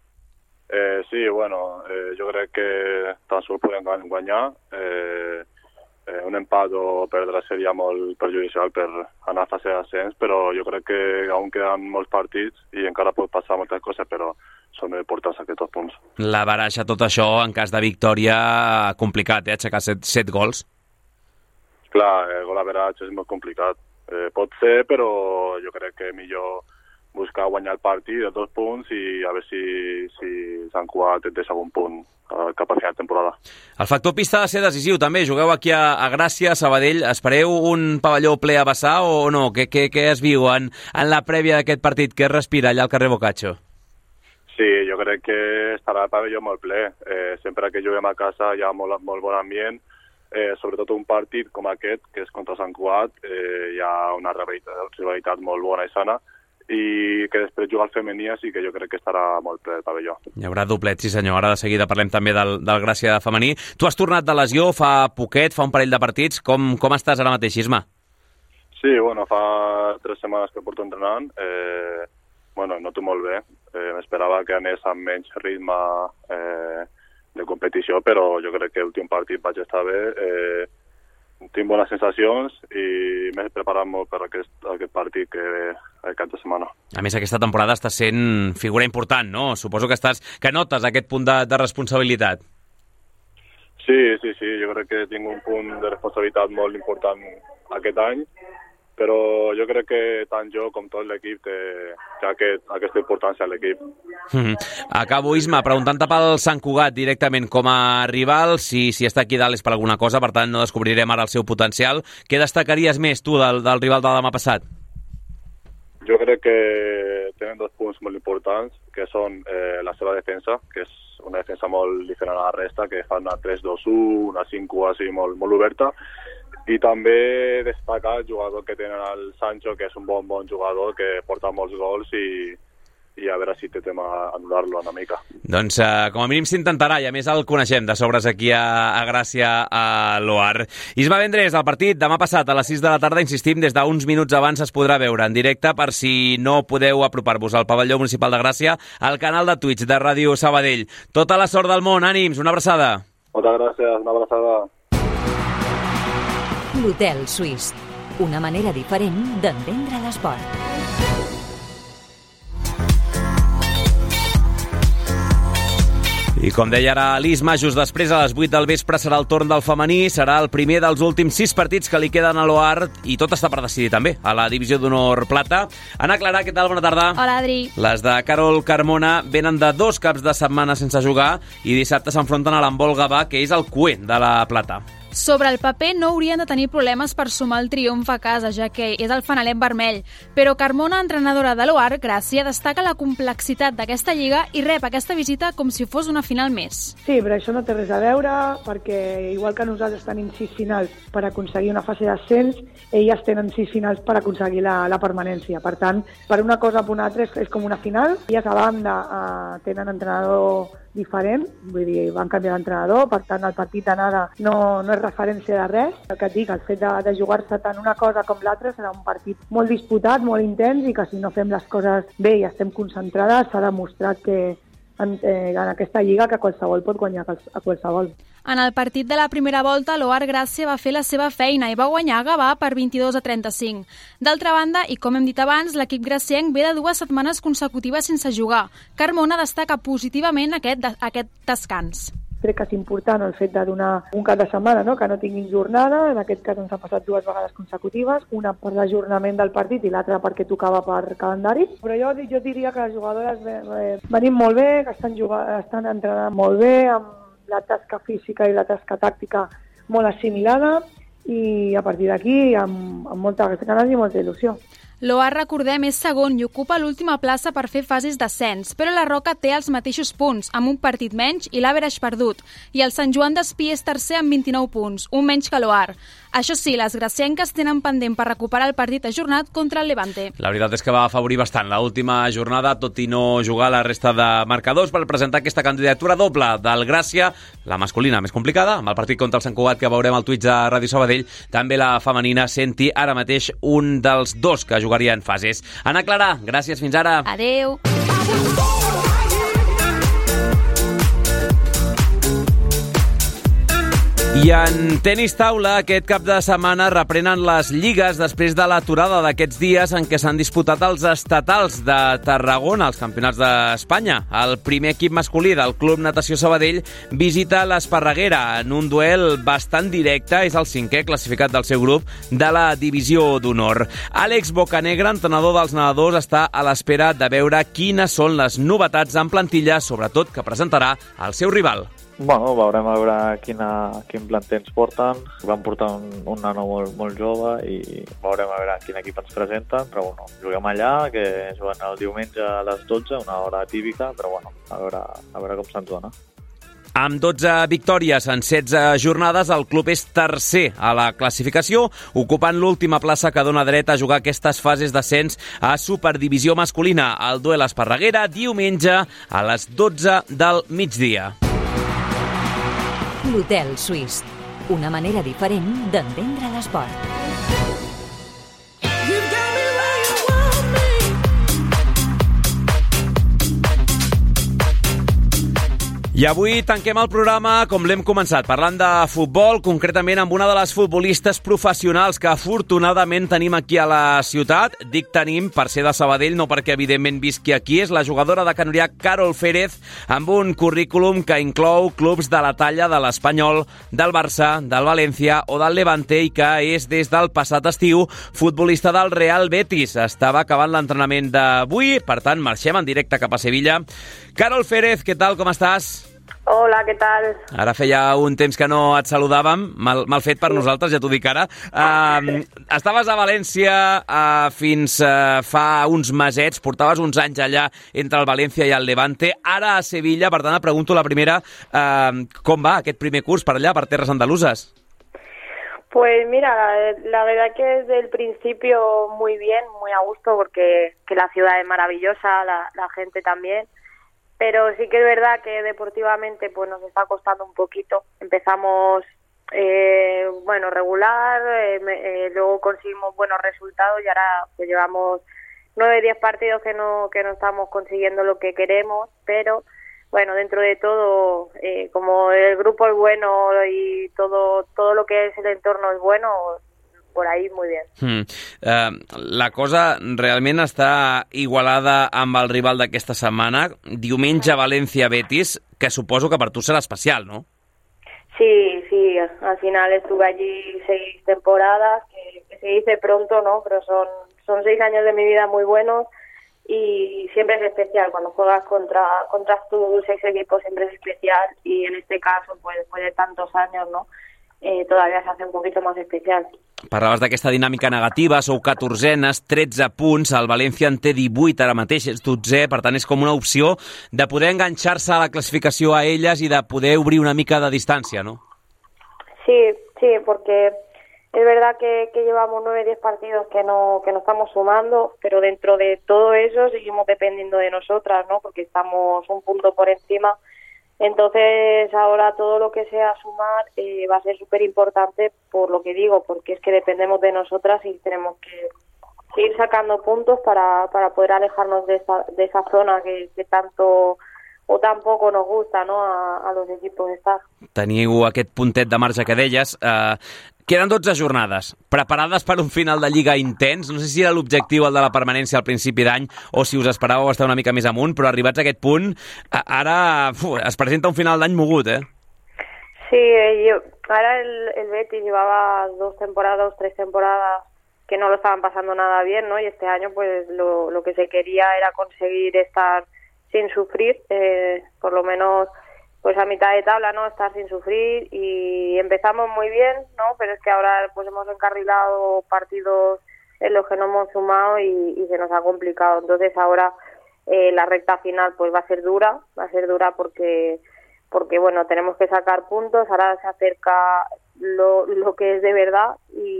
Sí, bueno, jo crec que tan sols podem guanyar. Un empat o perdre seria molt perjudicial per anar a fase d'ascens, però jo crec que aún queden molts partits i encara pot passar moltes coses, però són molt importants aquests 2 punts. La baraxa, tot això, en cas de victòria, complicat, aixecar 7 gols. Clar, el gol average és molt complicat. Pot ser, però jo crec que millor buscar guanyar el partit de 2 punts i a veure si Sant Cugat et deixa un punt cap a final de temporada. El factor pista ha de ser decisiu, també. Jugueu aquí a Gràcia, a Sabadell. Espereu un pavelló ple a vessar o no? Què es viu en la prèvia d'aquest partit? Què es respira allà al carrer Boccaccio? Sí, jo crec que estarà el pavelló molt ple. Sempre que juguem a casa hi ha molt bon ambient. Sobretot un partit com aquest, que és contra Sant Cugat, hi ha una rivalitat molt bona i sana, i que després jugar al femení, sí que jo crec que estarà molt ple el pavelló. Hi haurà doblet, sí senyor. Ara de seguida parlem també del Gràcia femení. Tu has tornat de lesió fa poquet, fa un parell de partits. Com estàs ara mateix, Isma? Sí, bueno, fa 3 setmanes que porto entrenant. Noto molt bé. M'esperava que anés amb menys ritme de competició, però jo crec que l'últim partit vaig estar bé. Tinc bones sensacions i m'he preparat molt per aquest partit que ve el cap de setmana. A més, aquesta temporada està sent figura important, no? Suposo que notes aquest punt de responsabilitat. Sí, jo crec que tinc un punt de responsabilitat molt important aquest any, però jo crec que tant jo com tot l'equip té aquesta importància a l'equip. Acabo, Isma, preguntant-te pel Sant Cugat directament com a rival, si està aquí dalt és per alguna cosa, per tant no descobrirem ara el seu potencial. Què destacaries més tu del rival de demà passat? Jo crec que tenen 2 punts molt importants, que són la seva defensa, que és una defensa molt diferent a la resta, que fa una 3-2-1, una 5-1 així molt oberta, i també destacar el jugador que tenen el Sancho, que és un bon jugador, que porta molts gols i i a veure si intentem anul·lar-lo una mica. Doncs com a mínim s'intentarà, i a més el coneixem de sobres aquí a Gràcia, a l'OAR. Isma Vendrés, el partit demà passat a les 6 de la tarda, insistim, des d'uns minuts abans es podrà veure en directe per si no podeu apropar-vos al pavelló municipal de Gràcia, al canal de Twitch de Ràdio Sabadell. Tota la sort del món, ànims, una abraçada. Moltes gràcies, una abraçada. L'Hotel Suís, una manera diferent d'entendre l'esport. I com deia ara l'Isma, just després a les 8 del vespre serà el torn del femení, serà el primer dels últims 6 partits que li queden a l'OAR i tot està per decidir també a la divisió d'honor plata. Ana Clara, què tal? Bona tarda. Hola, Adri. Les de Carol Carmona venen de 2 caps de setmana sense jugar i dissabte s'enfronten a l'Handbol Gavà, que és el cué de la plata. Sobre el paper no haurien de tenir problemes per sumar el triomf a casa, ja que és el fanalet vermell. Però Carmona, entrenadora de l'OAR, Gràcia, destaca la complexitat d'aquesta lliga i rep aquesta visita com si fos una final més. Sí, però això no té res a veure, perquè igual que nosaltres tenim 6 finals per aconseguir una fase d'ascens, elles tenen 6 finals per aconseguir la permanència. Per tant, per una cosa o per una altra és com una final. Elles a banda tenen entrenador diferent, vull dir, van canviar d'entrenador, per tant el partit d'anada no és referència de res. El que et dic, el fet de jugar-se tant una cosa com l'altra serà un partit molt disputat, molt intens, i que si no fem les coses bé i estem concentrades, s'ha demostrat que en aquesta lliga que qualsevol pot guanyar a qualsevol. En el partit de la primera volta, l'OAR Gràcia va fer la seva feina i va guanyar Gavà per 22-35. D'altra banda, i com hem dit abans, l'equip gracienc ve de 2 setmanes consecutives sense jugar. Carmona destaca positivament aquest descans. Crec que és important el fet de donar un cap de setmana, no? Que no tinguin jornada. En aquest cas ens ha passat 2 vegades consecutives, una per l'ajornament del partit i l'altra perquè tocava per calendari. Però jo diria que les jugadores venim molt bé, que estan entrenant molt bé, amb la tasca física i la tasca tàctica molt assimilada, i a partir d'aquí amb moltes ganes i molta il·lusió. L'OAR, recordem, és segon i ocupa l'última plaça per fer fases d'ascens, però la Roca té els mateixos punts, amb un partit menys i l'average perdut, i el Sant Joan d'Espí és tercer amb 29 punts, un menys que l'OAR. Això sí, les gracienques tenen pendent per recuperar el partit ajornat contra el Levante. La veritat és que va afavorir bastant l'última jornada, tot i no jugar la resta de marcadors, per presentar aquesta candidatura doble del Gràcia, la masculina més complicada, amb el partit contra el Sant Cugat que veurem al Twitch de Ràdio Sabadell, també la femenina senti ara mateix un dels 2 que jugaria en fases. Ana Clara, gràcies, fins ara. Adeu. I en tenis taula, aquest cap de setmana reprenen les lligues després de l'aturada d'aquests dies en què s'han disputat els estatals de Tarragona, els campionats d'Espanya. El primer equip masculí del Club Natació Sabadell visita l'Esparreguera en un duel bastant directe. És el 5è classificat del seu grup de la divisió d'honor. Àlex Bocanegra, entrenador dels nedadors, està a l'espera de veure quines són les novetats en plantilla, sobretot que presentarà el seu rival. Bueno, veurem a veure quin planter ens porten. Van portar un nano molt jove i veurem a veure quin equip ens presenten, però bueno, juguem allà, que juguen el diumenge a les 12, una hora típica, però bueno, a veure com se'ns dona. Amb 12 victòries en 16 jornades, el club és tercer a la classificació, ocupant l'última plaça que dona dret a jugar aquestes fases d'ascens a Superdivisió masculina. El duel Esparreguera, diumenge a les 12 del migdia. L'Hotel Suís, una manera diferent d'entendre l'esport. I avui tanquem el programa com l'hem començat, parlant de futbol, concretament amb una de les futbolistes professionals que afortunadament tenim aquí a la ciutat. Dic tenim per ser de Sabadell, no perquè evidentment visqui aquí. És la jugadora de Canuriac, Carol Férez, amb un currículum que inclou clubs de la talla de l'Espanyol, del Barça, del València o del Levante, i que és des del passat estiu futbolista del Real Betis. Estava acabant l'entrenament d'avui, per tant marxem en directe cap a Sevilla. Carol Férez, què tal, com estàs? Hola, què tal? Ara feia un temps que no et saludàvem, mal fet per nosaltres, ja t'ho dic ara. Estaves a València fins fa uns mesets, portaves uns anys allà entre el València i el Levante, ara a Sevilla, per tant et pregunto la primera, com va aquest primer curs per allà, per terres andaluses? Pues mira, la verdad que desde el principio muy bien, muy a gusto, porque que la ciudad es maravillosa, la gente también, pero sí que es verdad que deportivamente pues nos está costando un poquito. Empezamos regular, luego conseguimos buenos resultados y ahora pues llevamos 9-10 partidos que no estamos consiguiendo lo que queremos, pero bueno, dentro de todo, como el grupo es bueno y todo lo que es el entorno es bueno, por ahí muy bien. La cosa realment està igualada amb el rival d'aquesta setmana. Diumenge València-Betis, que suposo que per tu serà especial, ¿no? Sí, al final estuve allí 6 temporadas, que se dice pronto, ¿no? Pero son 6 años de mi vida muy buenos. Y siempre es especial, cuando juegas contra tus 6 equipos siempre es especial, y en este caso, pues después de tantos años, ¿no? Todavía se hace un poquito más especial. Parlaves d'aquesta dinàmica negativa, sou 14enes, 13 punts, el València en té 18 ara mateix, és 12è, per tant és com una opció de poder enganxar-se a la classificació a elles i de poder obrir una mica de distància, ¿no? Sí, porque es verdad que llevamos 9-10 partidos que no estamos sumando, pero dentro de todo eso seguimos dependiendo de nosotras, ¿no? Porque estamos un punto por encima. Entonces ahora todo lo que sea sumar va a ser súper importante, por lo que digo, porque es que dependemos de nosotras y tenemos que seguir sacando puntos para poder alejarnos de esa zona que tanto o tampoco nos gusta, ¿no? A los equipos estar. Teniu aquest puntet de marge que deies. Queden 12 jornades, preparades per un final de Lliga intens. No sé si era l'objectiu el de la permanència al principi d'any o si us esperàveu estar una mica més amunt, però arribats a aquest punt, ara es presenta un final d'any mogut, ¿eh? Sí, ahora el Betis llevaba 3 temporadas que no lo estaban pasando nada bien, ¿no? Y este año pues lo que se quería era conseguir estar sin sufrir, por lo menos pues a mitad de tabla, ¿no? Estar sin sufrir, y empezamos muy bien, ¿no? Pero es que ahora pues hemos encarrilado partidos en los que no hemos sumado y se nos ha complicado. Entonces ahora la recta final pues va a ser dura porque bueno, tenemos que sacar puntos. Ahora se acerca lo que es de verdad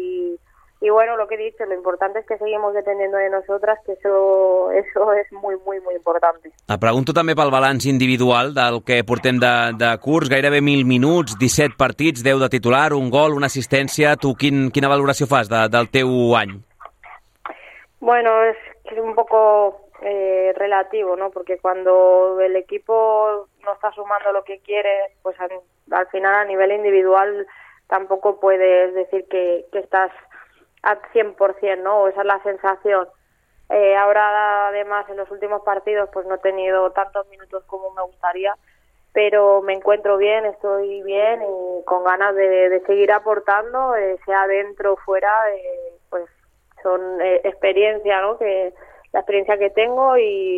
y bueno, lo que he dicho, lo importante es que seguimos dependiendo de nosotras, que eso es muy, muy, muy importante. Et pregunto també pel balanç individual del que portem de curs, gairebé 1.000 minuts, 17 partits, 10 de titular, un gol, una assistència. Tu quina valoració fas del teu any? Bueno, es un poco relativo, ¿no? Porque cuando el equipo no está sumando lo que quiere, pues al final a nivel individual tampoco puedes decir que estás al 100%, ¿no? Esa es la sensación. Ahora, además, en los últimos partidos, pues no he tenido tantos minutos como me gustaría, pero me encuentro bien, estoy bien y con ganas de seguir aportando, sea dentro o fuera, pues son experiencia, ¿no? La experiencia que tengo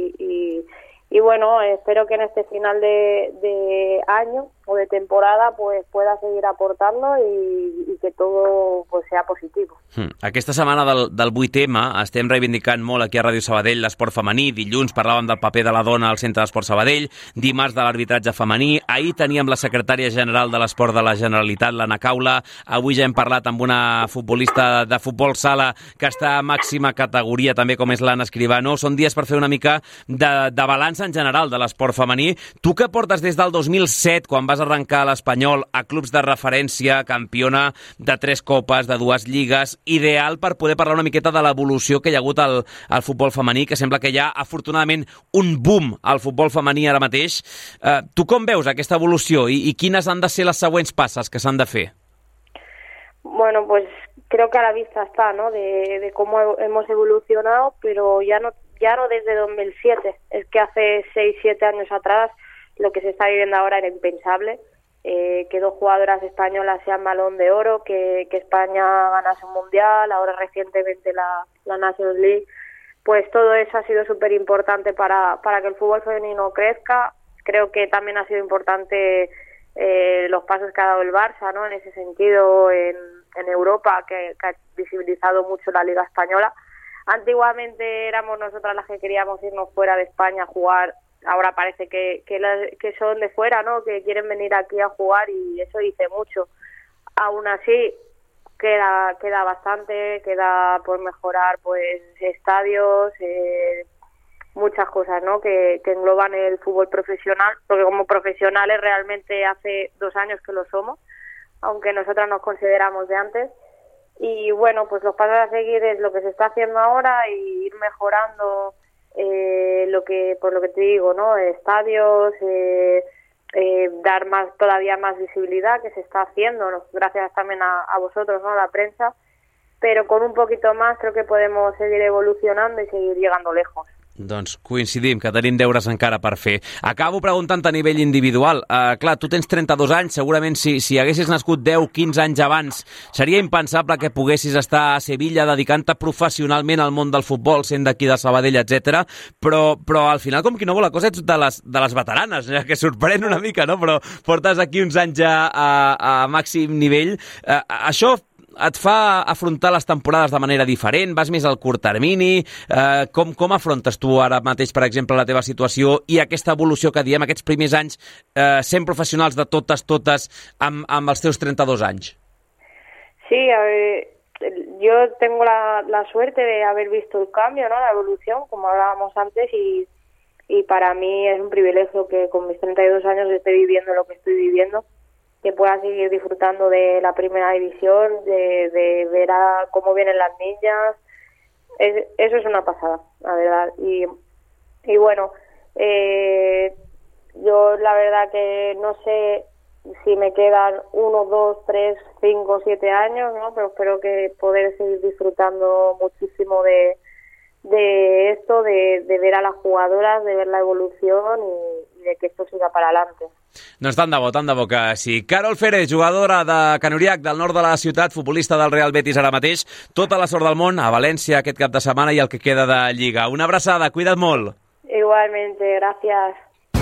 y bueno, espero que en este final de año o de temporada pues pueda seguir aportando y que todo pues sea positivo. Aquesta setmana del 8M estem reivindicant molt aquí a Ràdio Sabadell l'esport femení. Dilluns parlàvem del paper de la dona al Centre d'Esport Sabadell, dimarts de l'arbitratge femení, ahir teníem la secretària general de l'esport de la Generalitat, l'Anna Caula, avui ja hem parlat amb una futbolista de futbol sala que està a màxima categoria també, com és l'Anna Escribano. Són dies per fer una mica de balanç en general de l'esport femení. Tu que portes des del 2007, quan vas arrencar a l'Espanyol, a clubs de referència, campiona de 3 copes, de 2 lligues, ideal per poder parlar una miqueta de l'evolució que hi ha hagut al futbol femení, que sembla que hi ha, afortunadament, un boom al futbol femení ara mateix. Tu com veus aquesta evolució i quines han de ser les següents passes que s'han de fer? Bueno, pues creo que a la vista está, ¿no? De cómo hemos evolucionado, pero ya no desde 2007. Es que hace 6-7 años atrás lo que se está viviendo ahora era impensable. Que 2 jugadoras españolas sean Balón de Oro, que España ganase un Mundial, ahora recientemente la Nations League. Pues todo eso ha sido súper importante para que el fútbol femenino crezca. Creo que también ha sido importante los pasos que ha dado el Barça, ¿no? En ese sentido, en Europa, que ha visibilizado mucho la Liga Española. Antiguamente éramos nosotras las que queríamos irnos fuera de España a jugar. Ahora parece que son de fuera, ¿no? Que quieren venir aquí a jugar y eso dice mucho. Aún así, queda bastante, queda por mejorar pues estadios, muchas cosas, ¿no? que engloban el fútbol profesional, porque como profesionales realmente hace 2 años que lo somos, aunque nosotras nos consideramos de antes. Y bueno, pues los pasos a seguir es lo que se está haciendo ahora y ir mejorando lo que te digo, ¿no? Estadios, dar todavía más visibilidad, que se está haciendo, ¿no? Gracias también a vosotros, ¿no? La prensa, pero con un poquito más creo que podemos seguir evolucionando y seguir llegando lejos. Doncs coincidim, que tenim deures encara per fer. Acabo preguntant a nivell individual. Clar, tu tens 32 anys, segurament si haguessis nascut 10-15 anys abans, seria impensable que poguessis estar a Sevilla dedicant-te professionalment al món del futbol, sent d'aquí de Sabadell, etc. Però al final, com qui no vol la cosa, ets de les veteranes, que sorprèn una mica, no? Però portes aquí uns anys a màxim nivell. Això et fa afrontar les temporades de manera diferent? Vas més al curt termini? Com afrontes tu ara mateix, per exemple, la teva situació i aquesta evolució que diem, aquests primers anys sent professionals de totes amb els teus 32 anys? Sí, a ver, yo tengo la suerte de haber visto el cambio, ¿no? La evolución, como hablábamos antes, y para mí es un privilegio que con mis 32 años esté viviendo lo que estoy viviendo, que pueda seguir disfrutando de la primera división, de ver cómo vienen las niñas. Eso es una pasada, la verdad. Y bueno, yo la verdad que no sé si me quedan 1, 2, 3, 5, 7 años, ¿no? Pero espero que poder seguir disfrutando muchísimo de esto, de ver a las jugadoras, de ver la evolución y de que esto siga para adelante. Doncs tant de bo que sí. Carol Férez, jugadora de Canuriac, del nord de la ciutat, futbolista del Real Betis ara mateix. Tota la sort del món a València aquest cap de setmana i el que queda de Lliga. Una abraçada, cuida't molt. Igualmente, gracias.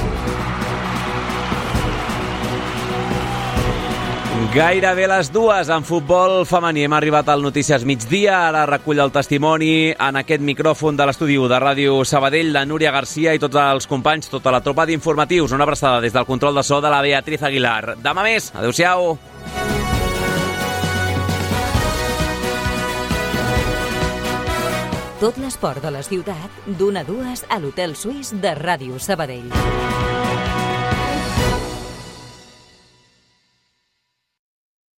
Gairebé les 2 en futbol femení. Hem arribat al Notícies Migdia. Ara recull el testimoni en aquest micròfon de l'estudi de Ràdio Sabadell, la Núria Garcia i tots els companys, tota la tropa d'informatius. Una abraçada des del control de so de la Beatriz Aguilar. Demà més. Adéu-siau. Tot l'esport de la ciutat, d'1 a 2 a l'Hotel Suís de Ràdio Sabadell.